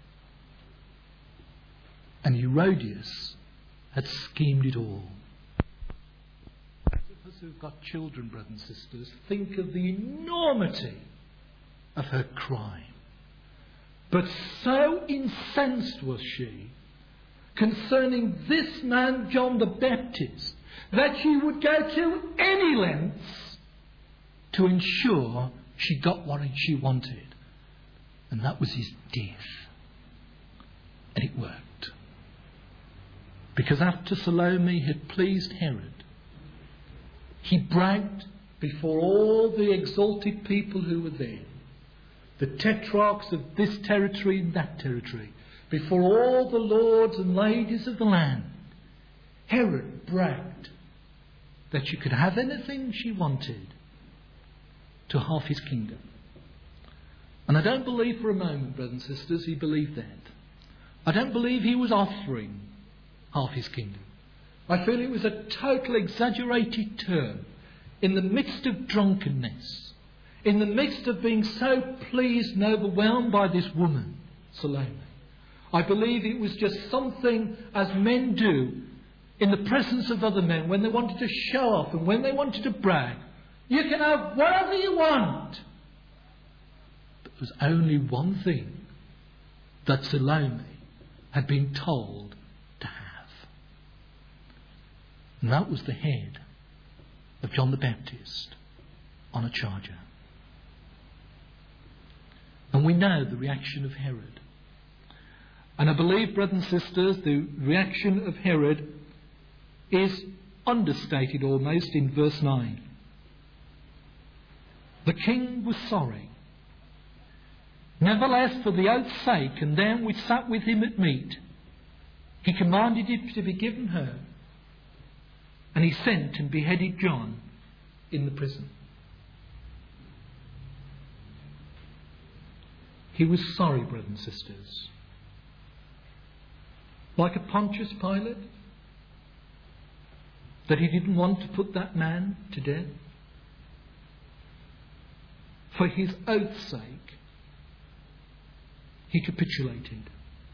And Herodias had schemed it all. Those of us who've got children, brothers and sisters, think of the enormity of her crime. But so incensed was she concerning this man, John the Baptist, that she would go to any lengths to ensure she got what she wanted. And that was his death. And it worked. Because after Salome had pleased Herod, he bragged before all the exalted people who were there, the tetrarchs of this territory and that territory, before all the lords and ladies of the land. Herod bragged that she could have anything she wanted to half his kingdom. And I don't believe for a moment, brothers and sisters, he believed that. I don't believe he was offering half his kingdom. I feel it was a total exaggerated term in the midst of drunkenness, in the midst of being so pleased and overwhelmed by this woman, Salome. I believe it was just something as men do in the presence of other men when they wanted to show off and when they wanted to brag. You can have whatever you want. But there was only one thing that Salome had been told to have. And that was the head of John the Baptist on a charger. And we know the reaction of Herod. And I believe, brothers and sisters, the reaction of Herod is understated almost in verse 9. The king was sorry. Nevertheless, for the oath's sake, and them which sat with him at meat, he commanded it to be given her. And he sent and beheaded John in the prison. He was sorry, brothers and sisters. Like a Pontius Pilate, that he didn't want to put that man to death. For his oath's sake, he capitulated.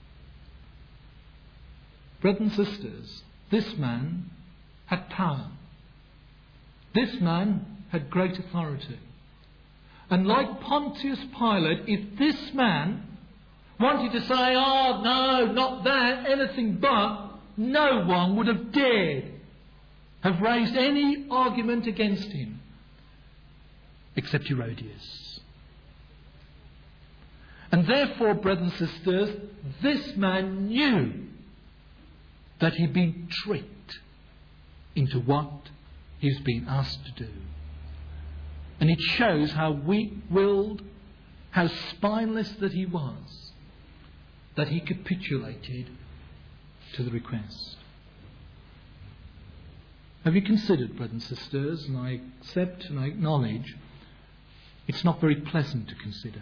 Brothers and sisters, this man had power. This man had great authority. And like Pontius Pilate, if this man wanted to say, oh no, not that, anything but, no one would have dared have raised any argument against him except Herodias. And therefore, brothers and sisters, this man knew that he'd been tricked into what he's been asked to do. And it shows how weak-willed how spineless that he was, that he capitulated to the request. Have you considered, brothers and sisters, and I accept and I acknowledge it's not very pleasant to consider,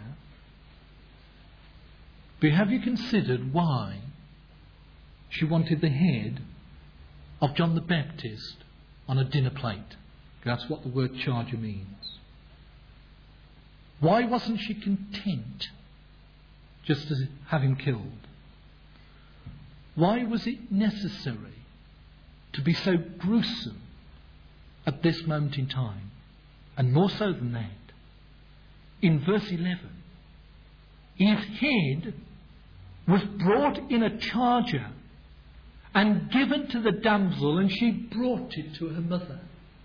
but have you considered why she wanted the head of John the Baptist on a dinner plate? That's what the word charger means. Why wasn't she content just to have him killed? Why was it necessary to be so gruesome at this moment in time? And more so than that, in verse 11, his head was brought in a charger and given to the damsel, and she brought it to her mother.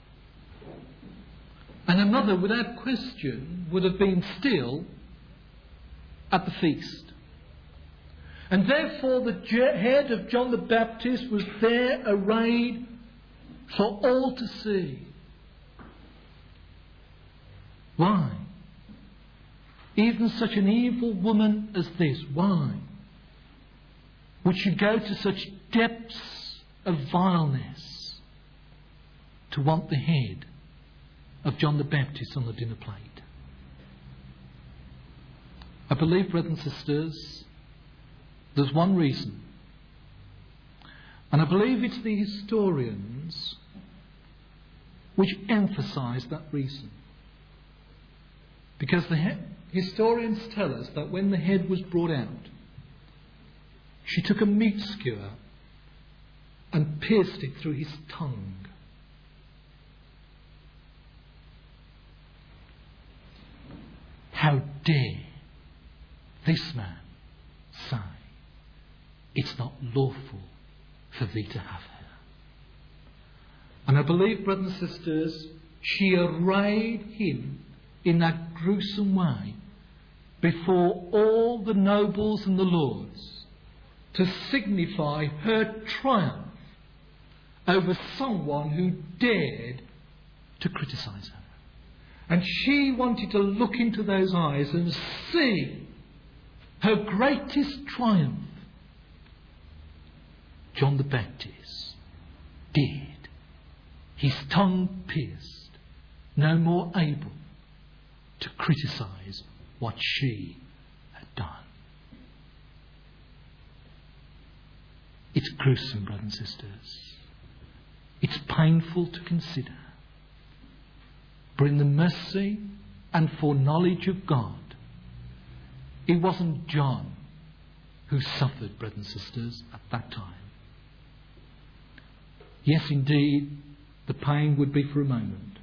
And her mother, without question, would have been still at the feast. And therefore the head of John the Baptist was there arrayed for all to see. Why? Even such an evil woman as this, why would she go to such depths of vileness to want the head of John the Baptist on the dinner plate? I believe, brothers and sisters, there's one reason. And I believe it's the historians which emphasise that reason. Because the historians tell us that when the head was brought out, she took a meat skewer and pierced it through his tongue. How dare this man say, it's not lawful for thee to have her? And I believe, brothers and sisters, she arrayed him in that gruesome way before all the nobles and the lords to signify her triumph over someone who dared to criticise her. And she wanted to look into those eyes and see her greatest triumph. John the Baptist dead, his tongue pierced, no more able to criticise what she had done. It's gruesome, brothers and sisters. It's painful to consider. But in the mercy and foreknowledge of God, it wasn't John who suffered, brothers and sisters, at that time. Yes, indeed, the pain would be for a moment.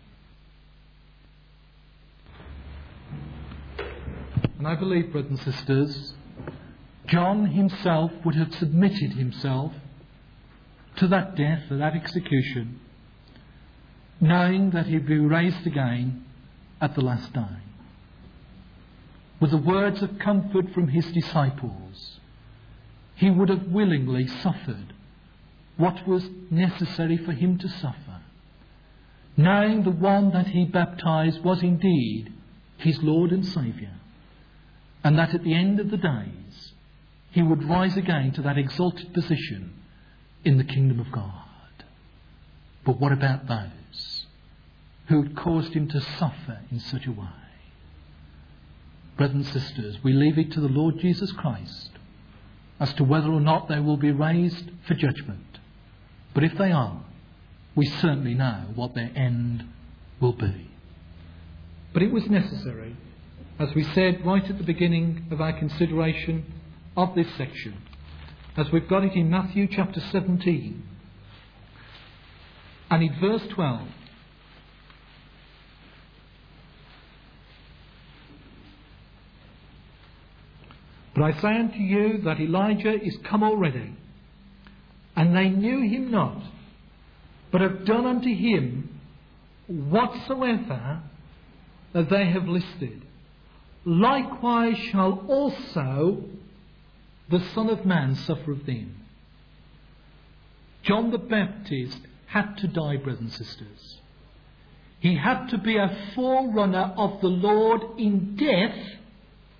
And I believe, brothers and sisters, John himself would have submitted himself to that death, or that execution, knowing that he'd be raised again at the last day. With the words of comfort from his disciples, he would have willingly suffered what was necessary for him to suffer, knowing the one that he baptized was indeed his Lord and Saviour, and that at the end of the days he would rise again to that exalted position in the kingdom of God. But what about those who had caused him to suffer in such a way? Brothers and sisters, we leave it to the Lord Jesus Christ as to whether or not they will be raised for judgment. But if they are, we certainly know what their end will be. But it was necessary, as we said right at the beginning of our consideration of this section, as we've got it in Matthew chapter 17 and in verse 12. But I say unto you that Elijah is come already, and they knew him not, but have done unto him whatsoever that they have listed. Likewise shall also the Son of Man suffer of them. John the Baptist had to die, brothers and sisters. He had to be a forerunner of the Lord in death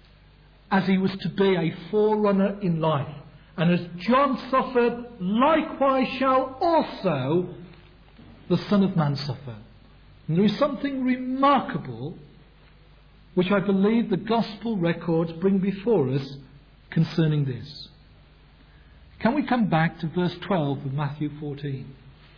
as he was to be a forerunner in life. And as John suffered, likewise shall also the Son of Man suffer. And there is something remarkable which I believe the Gospel records bring before us concerning this. Can we come back to verse 12 of Matthew 14?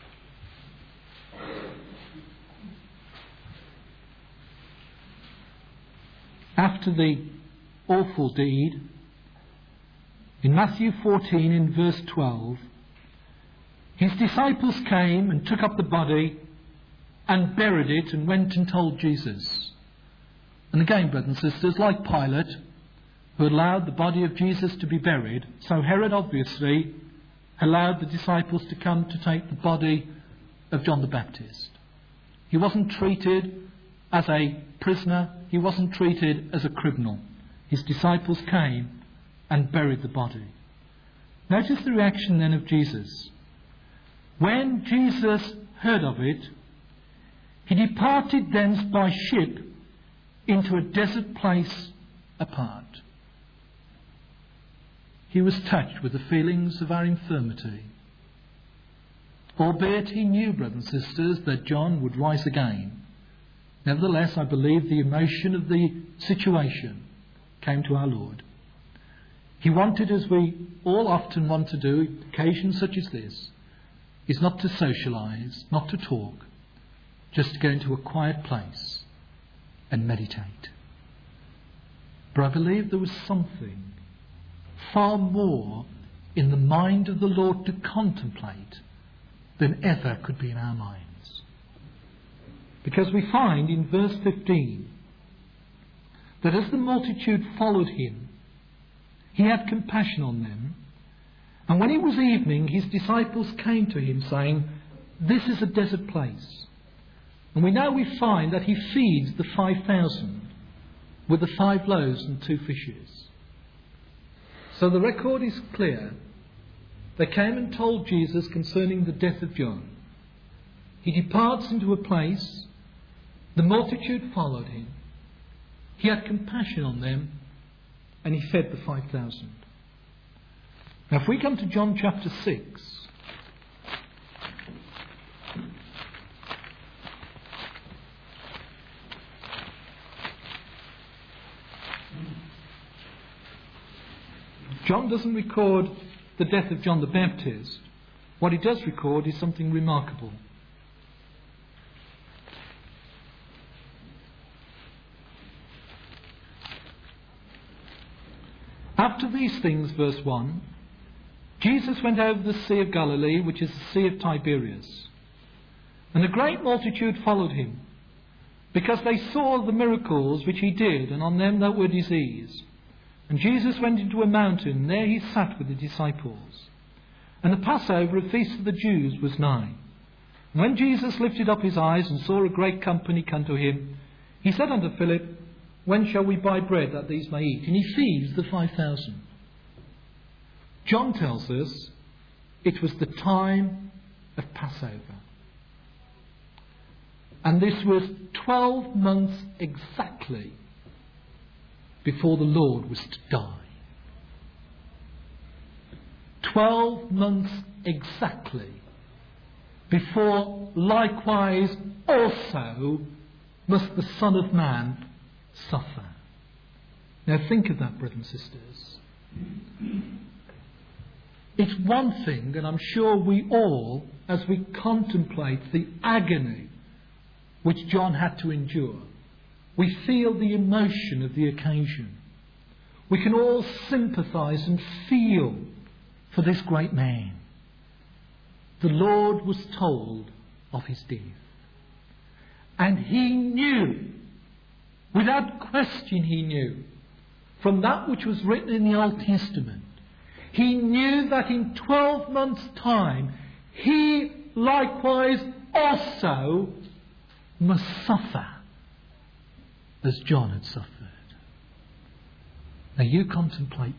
After the awful deed, in Matthew 14 in verse 12, his disciples came and took up the body and buried it and went and told Jesus. And again, brothers and sisters, like Pilate, who allowed the body of Jesus to be buried, so Herod obviously allowed the disciples to come to take the body of John the Baptist. He wasn't treated as a prisoner. He wasn't treated as a criminal. His disciples came and buried the body. Notice the reaction then of Jesus. When Jesus heard of it, he departed thence by ship into a desert place apart. He was touched with the feelings of our infirmity. Albeit he knew, brothers and sisters, that John would rise again. Nevertheless, I believe the emotion of the situation came to our Lord. He wanted, as we all often want to do, occasions such as this, is not to socialise, not to talk, just to go into a quiet place and meditate. But I believe there was something far more in the mind of the Lord to contemplate than ever could be in our minds. Because we find in verse 15 that as the multitude followed him, he had compassion on them. And when it was evening, his disciples came to him, saying, "This is a desert place." And we find that he feeds the 5,000 with the 5 loaves and 2 fishes. So the record is clear. They came and told Jesus concerning the death of John. He departs into a place. The multitude followed him. He had compassion on them, and he fed the 5,000. Now if we come to John chapter 6, John doesn't record the death of John the Baptist. What he does record is something remarkable. After these things, verse 1, Jesus went over the Sea of Galilee, which is the Sea of Tiberias. And a great multitude followed him, because they saw the miracles which he did, and on them that were diseased. And Jesus went into a mountain, and there he sat with the disciples. And the Passover, a feast of the Jews, was nigh. And when Jesus lifted up his eyes and saw a great company come to him, he said unto Philip, "When shall we buy bread that these may eat?" And he feeds the 5,000. John tells us it was the time of Passover. And this was 12 months exactly before the Lord was to die. 12 months exactly before likewise also must the Son of Man suffer. Now think of that, brothers and sisters. It's one thing, and I'm sure we all, as we contemplate the agony which John had to endure, we feel the emotion of the occasion. We can all sympathise and feel for this great man. The Lord was told of his death. And he knew, without question he knew, from that which was written in the Old Testament, he knew that in 12 months' time, he likewise also must suffer as John had suffered. Now you contemplate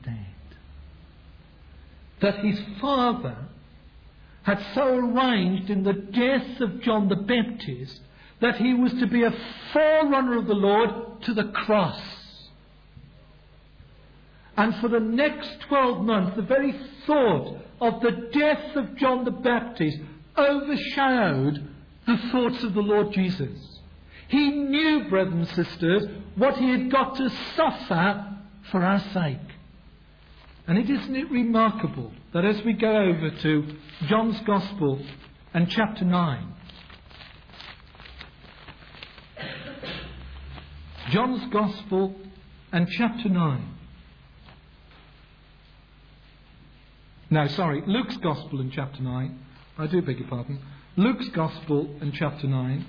that his Father had so arranged in the death of John the Baptist that he was to be a forerunner of the Lord to the cross. And for the next 12 months, the very thought of the death of John the Baptist overshadowed the thoughts of the Lord Jesus. He knew, brothers and sisters, what he had got to suffer for our sake. And isn't it remarkable that as we go over to John's Gospel and chapter 9, John's Gospel and chapter 9. No, sorry, Luke's Gospel and chapter 9. I do beg your pardon. Luke's Gospel and chapter 9.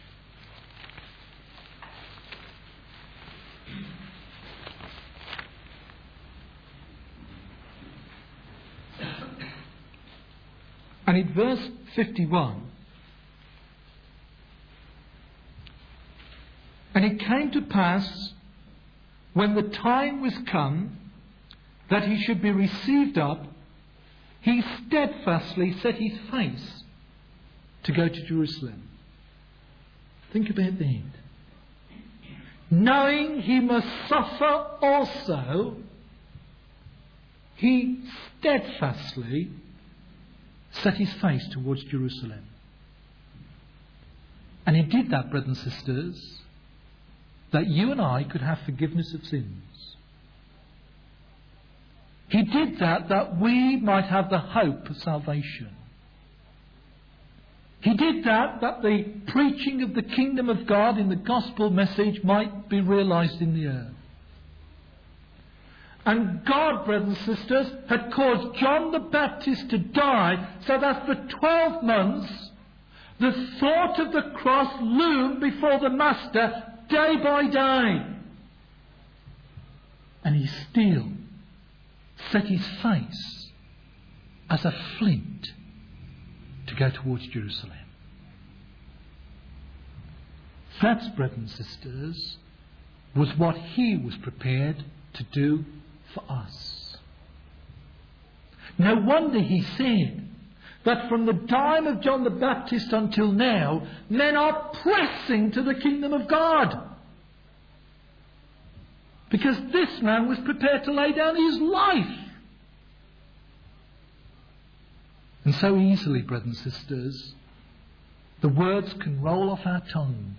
And in verse 51, and it came to pass, when the time was come that he should be received up, he steadfastly set his face to go to Jerusalem. Think about that. Knowing he must suffer also, he steadfastly set his face towards Jerusalem. And he did that, brothers and sisters, that you and I could have forgiveness of sins. He did that we might have the hope of salvation. He did that the preaching of the kingdom of God in the gospel message might be realized in the earth. And God, brothers and sisters, had caused John the Baptist to die so that for 12 months the thought of the cross loomed before the Master day by day. And he still set his face as a flint to go towards Jerusalem. That, brothers and sisters, was what he was prepared to do for us. No wonder he said that from the time of John the Baptist until now, men are pressing to the kingdom of God. Because this man was prepared to lay down his life. And so easily, brothers and sisters, the words can roll off our tongue.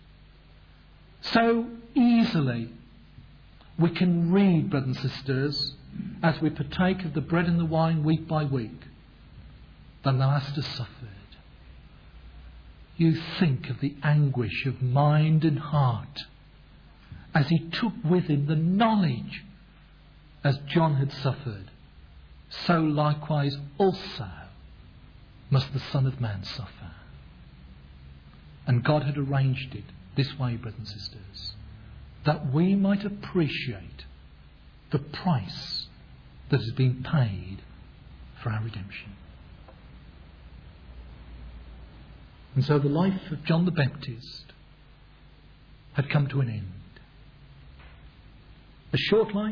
So easily we can read, brothers and sisters, as we partake of the bread and the wine week by week, that the Master suffered. You think of the anguish of mind and heart as he took with him the knowledge, as John had suffered, so likewise also must the Son of Man suffer. And God had arranged it this way, brothers and sisters, that we might appreciate the price that has been paid for our redemption. And so the life of John the Baptist had come to an end. A short life,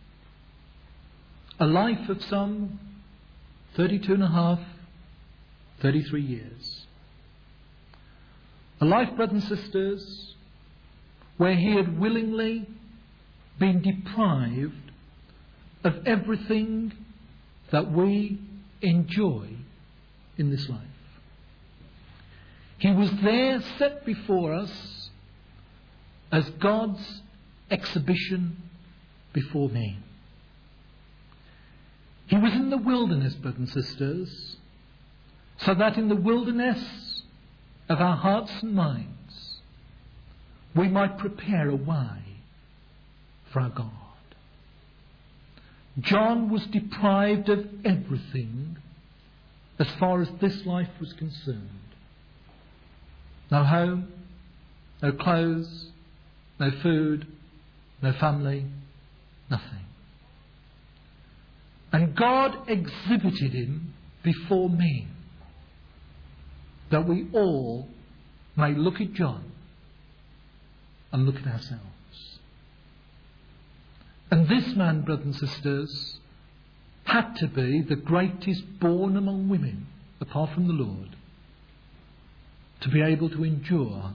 a life of some 32 and a half, 33 years. A life, brothers and sisters, where he had willingly been deprived of everything that we enjoy in this life. He was there set before us as God's exhibition before men. He was in the wilderness, brothers and sisters, so that in the wilderness of our hearts and minds we might prepare a way for our God. John was deprived of everything as far as this life was concerned. No home, no clothes, no food, no family, nothing. And God exhibited him before men, that we all may look at John and look at ourselves. And this man, brothers and sisters, had to be the greatest born among women, apart from the Lord, to be able to endure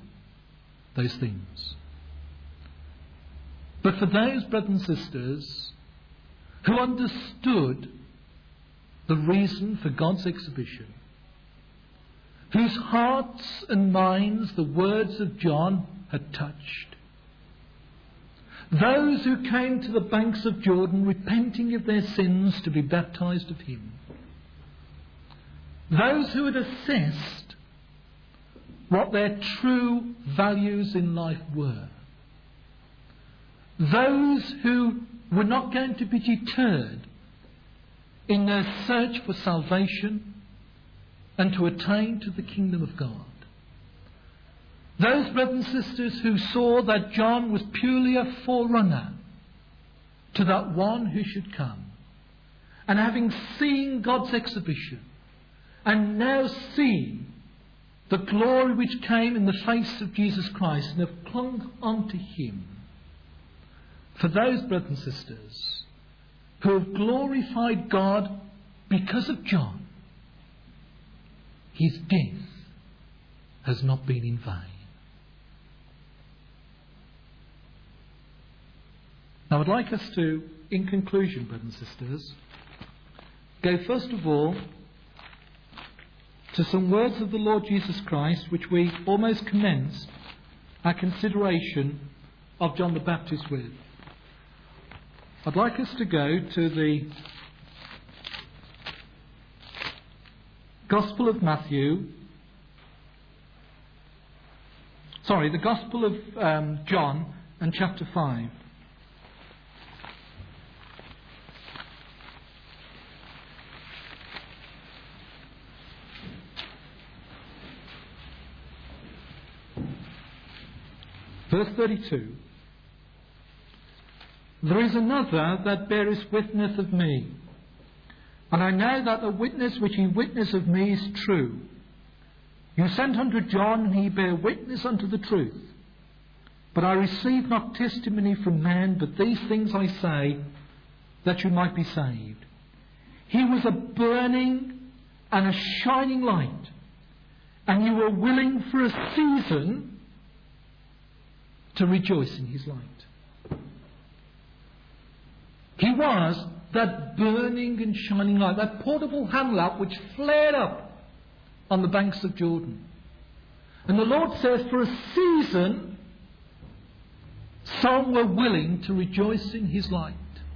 those things. But for those, brothers and sisters, who understood the reason for God's exhibition, whose hearts and minds the words of John had touched. Those who came to the banks of Jordan repenting of their sins to be baptized of him. Those who had assessed what their true values in life were. Those who were not going to be deterred in their search for salvation and to attain to the kingdom of God. Those brothers and sisters who saw that John was purely a forerunner to that one who should come. And having seen God's exhibition and now seen the glory which came in the face of Jesus Christ and have clung onto him. For those brothers and sisters who have glorified God because of John, his death has not been in vain. Now I'd like us to, in conclusion, brothers and sisters, go first of all to some words of the Lord Jesus Christ which we almost commenced our consideration of John the Baptist with. I'd like us to go to the Gospel of the Gospel of John and chapter 5. Verse 32. There is another that beareth witness of me, and I know that the witness which he witnesseth of me is true. You sent unto John, and he bare witness unto the truth. But I received not testimony from man, but these things I say, that you might be saved. He was a burning and a shining light, and you were willing for a season to rejoice in his light. He was that burning and shining light, that portable hand lamp which flared up on the banks of Jordan. And the Lord says, for a season, some were willing to rejoice in his light.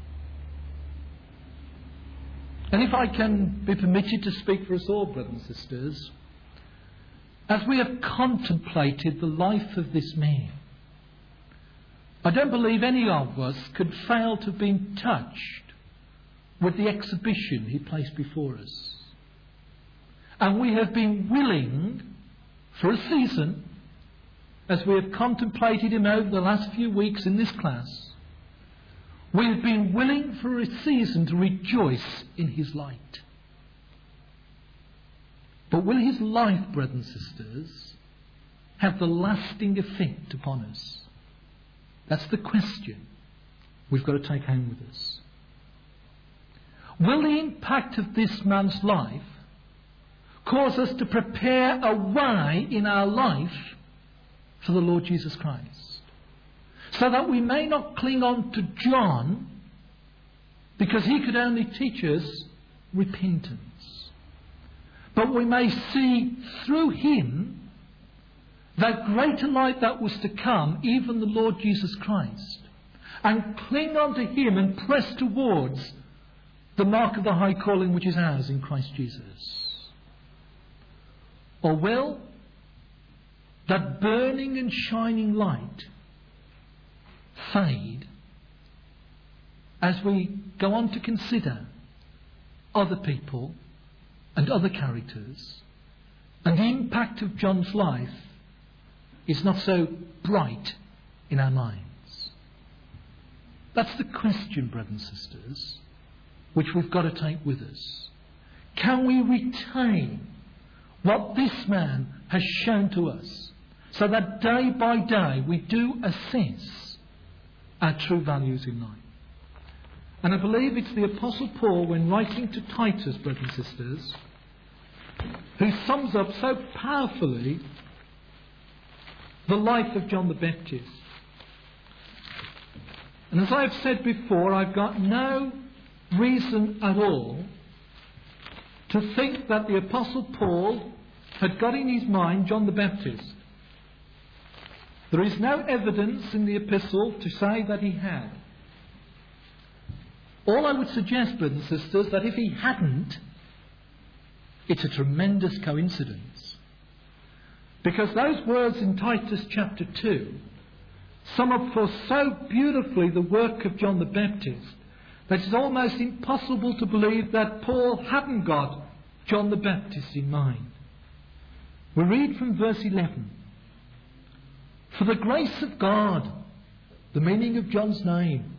And if I can be permitted to speak for us all, brothers and sisters, as we have contemplated the life of this man, I don't believe any of us could fail to have been touched with the exhibition he placed before us. And we have been willing, for a season, as we have contemplated him over the last few weeks in this class, we have been willing for a season to rejoice in his light. But will his life, brothers and sisters, have the lasting effect upon us? That's the question we've got to take home with us. Will the impact of this man's life cause us to prepare a way in our life for the Lord Jesus Christ? So that we may not cling on to John because he could only teach us repentance. But we may see through him that greater light that was to come, even the Lord Jesus Christ, and cling unto him and press towards the mark of the high calling which is ours in Christ Jesus. Or will that burning and shining light fade as we go on to consider other people and other characters, and the impact of John's life is not so bright in our minds? That's the question, brothers and sisters, which we've got to take with us. Can we retain what this man has shown to us, so that day by day we do assess our true values in life? And I believe it's the Apostle Paul, when writing to Titus, brothers and sisters, who sums up so powerfully the life of John the Baptist. And as I have said before, I've got no reason at all to think that the Apostle Paul had got in his mind John the Baptist. There is no evidence in the epistle to say that he had. All I would suggest, brothers and sisters, that if he hadn't, it's a tremendous coincidence. Because those words in Titus chapter 2 sum up for so beautifully the work of John the Baptist that it's almost impossible to believe that Paul hadn't got John the Baptist in mind. We read from verse 11. For the grace of God, the meaning of John's name,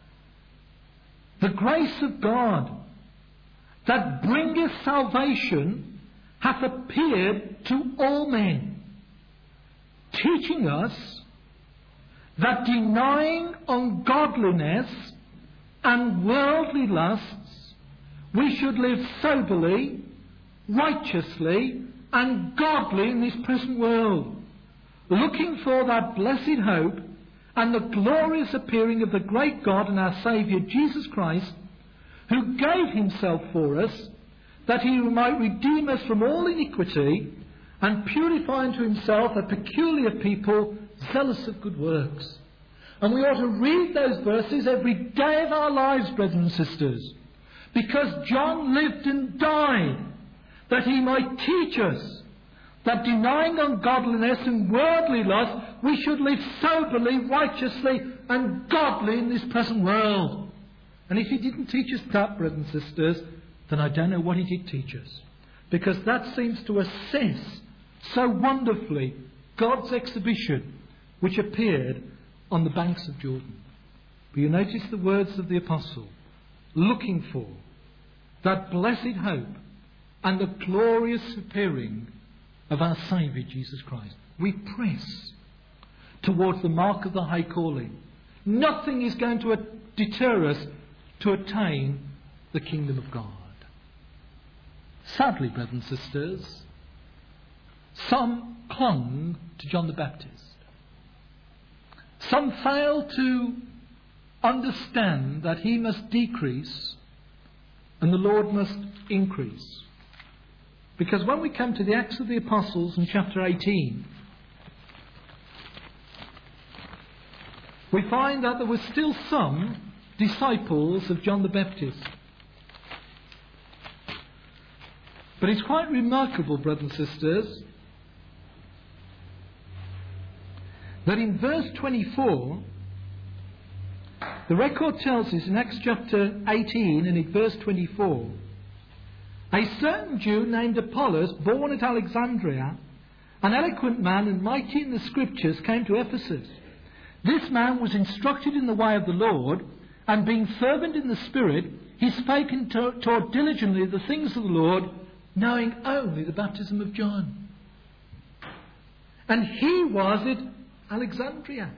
the grace of God that bringeth salvation hath appeared to all men, teaching us that denying ungodliness and worldly lusts, we should live soberly, righteously, and godly in this present world, looking for that blessed hope and the glorious appearing of the great God and our Saviour Jesus Christ, who gave himself for us, that he might redeem us from all iniquity and purify unto himself a peculiar people zealous of good works. And we ought to read those verses every day of our lives, brethren and sisters, because John lived and died that he might teach us that denying ungodliness and worldly lust, we should live soberly, righteously, and godly in this present world. And if he didn't teach us that, brothers and sisters, then I don't know what he did teach us. Because that seems to assess so wonderfully God's exhibition which appeared on the banks of Jordan. But you notice the words of the apostle, looking for that blessed hope and the glorious appearing of our Saviour Jesus Christ. We press towards the mark of the high calling. Nothing is going to deter us to attain the kingdom of God. Sadly, brothers and sisters, some clung to John the Baptist. Some failed to understand that he must decrease and the Lord must increase. Because when we come to the Acts of the Apostles in chapter 18, we find that there were still some disciples of John the Baptist. But it's quite remarkable, brothers and sisters, that in verse 24, the record tells us in Acts chapter 18 and in verse 24, a certain Jew named Apollos, born at Alexandria, an eloquent man and mighty in the Scriptures, came to Ephesus. This man was instructed in the way of the Lord, and being fervent in the Spirit, he spake and taught diligently the things of the Lord, knowing only the baptism of John. And he was at Alexandria.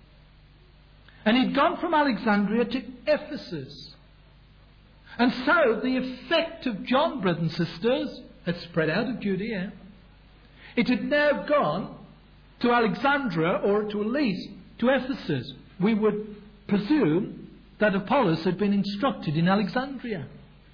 And he'd gone from Alexandria to Ephesus. And so the effect of John, brothers and sisters, had spread out of Judea. It had now gone to Alexandria, or to at least to Ephesus. We would presume that Apollos had been instructed in Alexandria.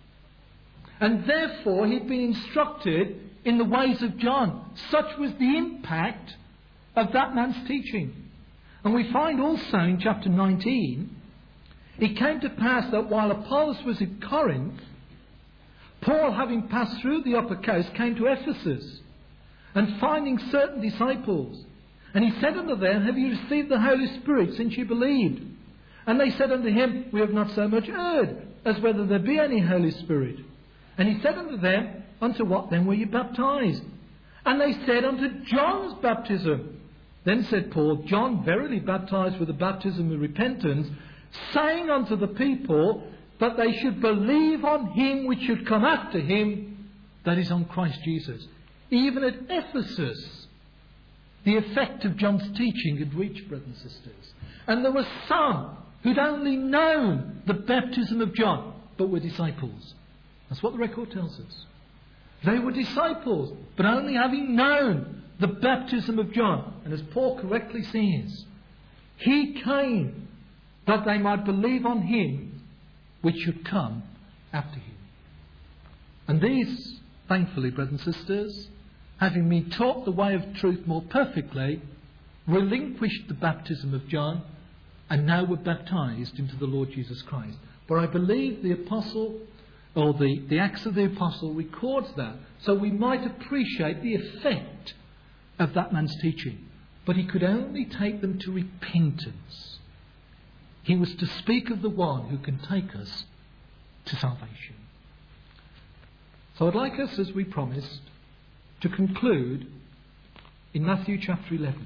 And therefore he'd been instructed in the ways of John. Such was the impact of that man's teaching. And we find also in chapter 19, it came to pass that while Apollos was at Corinth, Paul, having passed through the upper coast, came to Ephesus, and finding certain disciples. And he said unto them, Have you received the Holy Spirit since you believed? And they said unto him, We have not so much heard as whether there be any Holy Spirit. And he said unto them, Unto what then were you baptized? And they said, Unto John's baptism. Then said Paul, John verily baptized with the baptism of repentance, saying unto the people that they should believe on him which should come after him, that is, on Christ Jesus. Even at Ephesus, the effect of John's teaching had reached, brothers and sisters. And there were some who'd only known the baptism of John, but were disciples. That's what the record tells us. They were disciples, but only having known the baptism of John. And as Paul correctly says, he came that they might believe on him which should come after him. And these, thankfully, brothers and sisters, having been taught the way of truth more perfectly, relinquished the baptism of John and now were baptized into the Lord Jesus Christ. But I believe the Apostle, or the Acts of the Apostle, records that so we might appreciate the effect of that man's teaching. But he could only take them to repentance. He was to speak of the one who can take us to salvation. So I'd like us, as we promised, to conclude in Matthew chapter 11.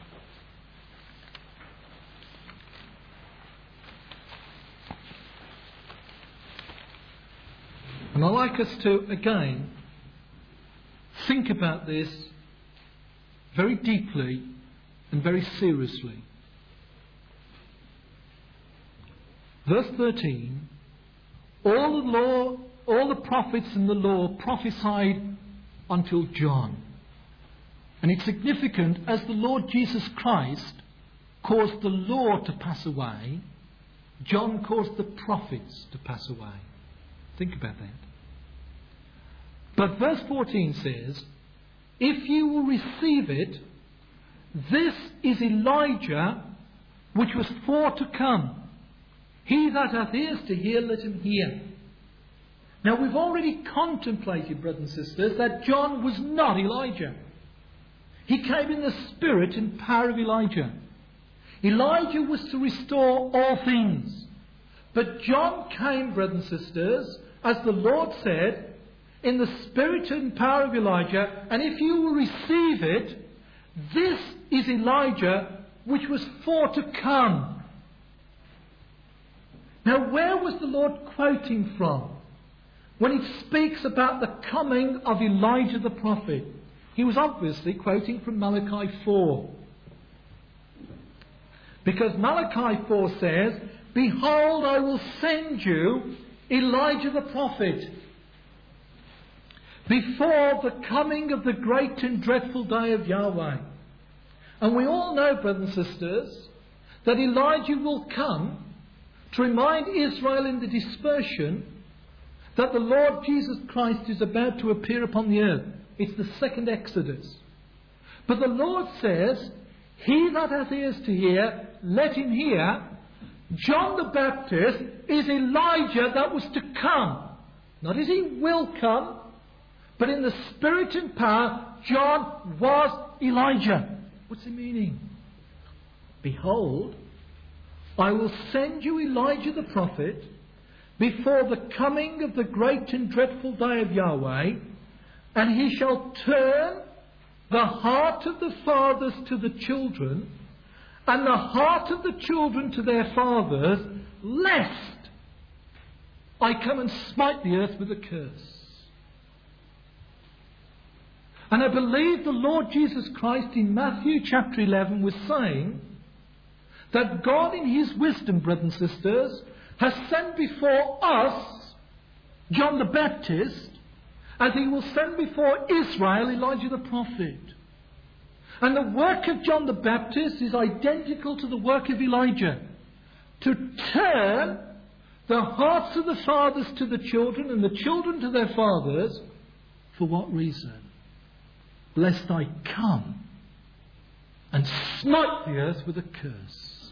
And I'd like us to, again, think about this very deeply and very seriously. Verse 13, all the prophets and the law prophesied until John. And it's significant, as the Lord Jesus Christ caused the law to pass away, John caused the prophets to pass away. Think about that. But verse 14 says, if you will receive it, this is Elijah, which was for to come. He that hath ears to hear, let him hear. Now we've already contemplated, brothers and sisters, that John was not Elijah. He came in the spirit and power of Elijah. Elijah was to restore all things. But John came, brothers and sisters, as the Lord said, in the spirit and power of Elijah, and if you will receive it, this is Elijah, which was for to come. Now, where was the Lord quoting from when he speaks about the coming of Elijah the prophet? He was obviously quoting from Malachi 4. Because Malachi 4 says, behold, I will send you Elijah the prophet before the coming of the great and dreadful day of Yahweh. And we all know, brothers and sisters, that Elijah will come to remind Israel in the dispersion that the Lord Jesus Christ is about to appear upon the earth. It's the second Exodus. But the Lord says, he that hath ears to hear, let him hear. John the Baptist is Elijah that was to come. Not as he will come, but in the spirit and power, John was Elijah. What's the meaning? Behold, I will send you Elijah the prophet before the coming of the great and dreadful day of Yahweh, and he shall turn the heart of the fathers to the children, and the heart of the children to their fathers, lest I come and smite the earth with a curse. And I believe the Lord Jesus Christ in Matthew chapter 11 was saying that God in his wisdom, brothers and sisters, has sent before us John the Baptist, as he will send before Israel Elijah the prophet. And the work of John the Baptist is identical to the work of Elijah. To turn the hearts of the fathers to the children and the children to their fathers. For what reason? Lest I come and smite the earth with a curse.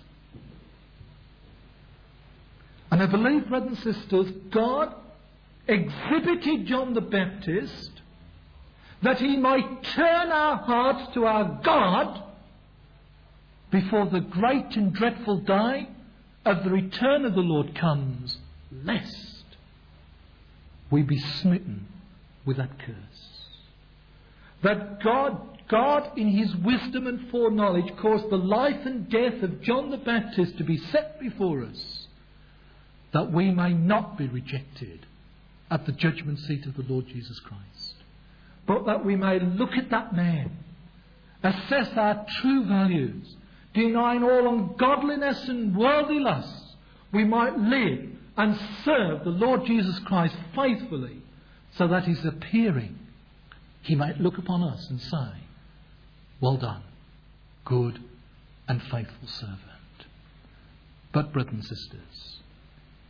And I believe, brothers and sisters, God exhibited John the Baptist that he might turn our hearts to our God before the great and dreadful day of the return of the Lord comes, lest we be smitten with that curse. That God in his wisdom and foreknowledge caused the life and death of John the Baptist to be set before us, that we may not be rejected at the judgment seat of the Lord Jesus Christ, but that we may look at that man, assess our true values, denying all ungodliness and worldly lusts, we might live and serve the Lord Jesus Christ faithfully, so that his appearing, he might look upon us and say, well done, good and faithful servant. But, brothers and sisters,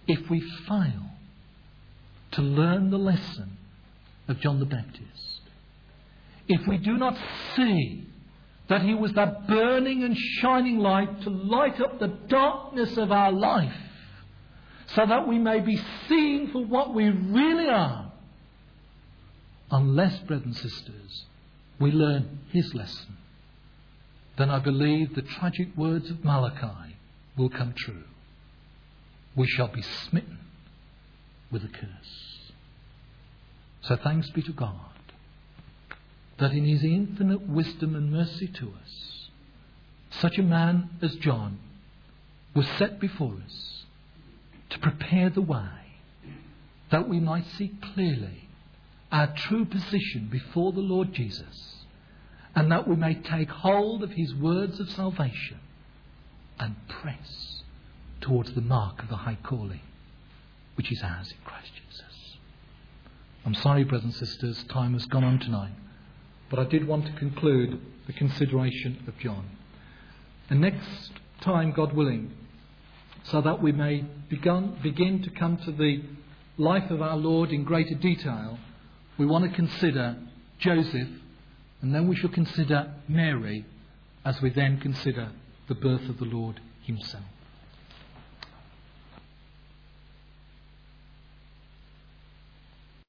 if we fail to learn the lesson of John the Baptist, if we do not see that he was that burning and shining light to light up the darkness of our life, so that we may be seen for what we really are, unless, brothers and sisters, we learn his lesson, then I believe the tragic words of Malachi will come true. We shall be smitten with a curse. So thanks be to God that in his infinite wisdom and mercy to us, such a man as John was set before us to prepare the way that we might see clearly our true position before the Lord Jesus, and that we may take hold of his words of salvation and press towards the mark of the high calling which is ours in Christ Jesus. I'm sorry, brothers and sisters, time has gone on tonight, but I did want to conclude the consideration of John. And next time, God willing, so that we may begin to come to the life of our Lord in greater detail, we want to consider Joseph, and then we shall consider Mary, as we then consider the birth of the Lord himself.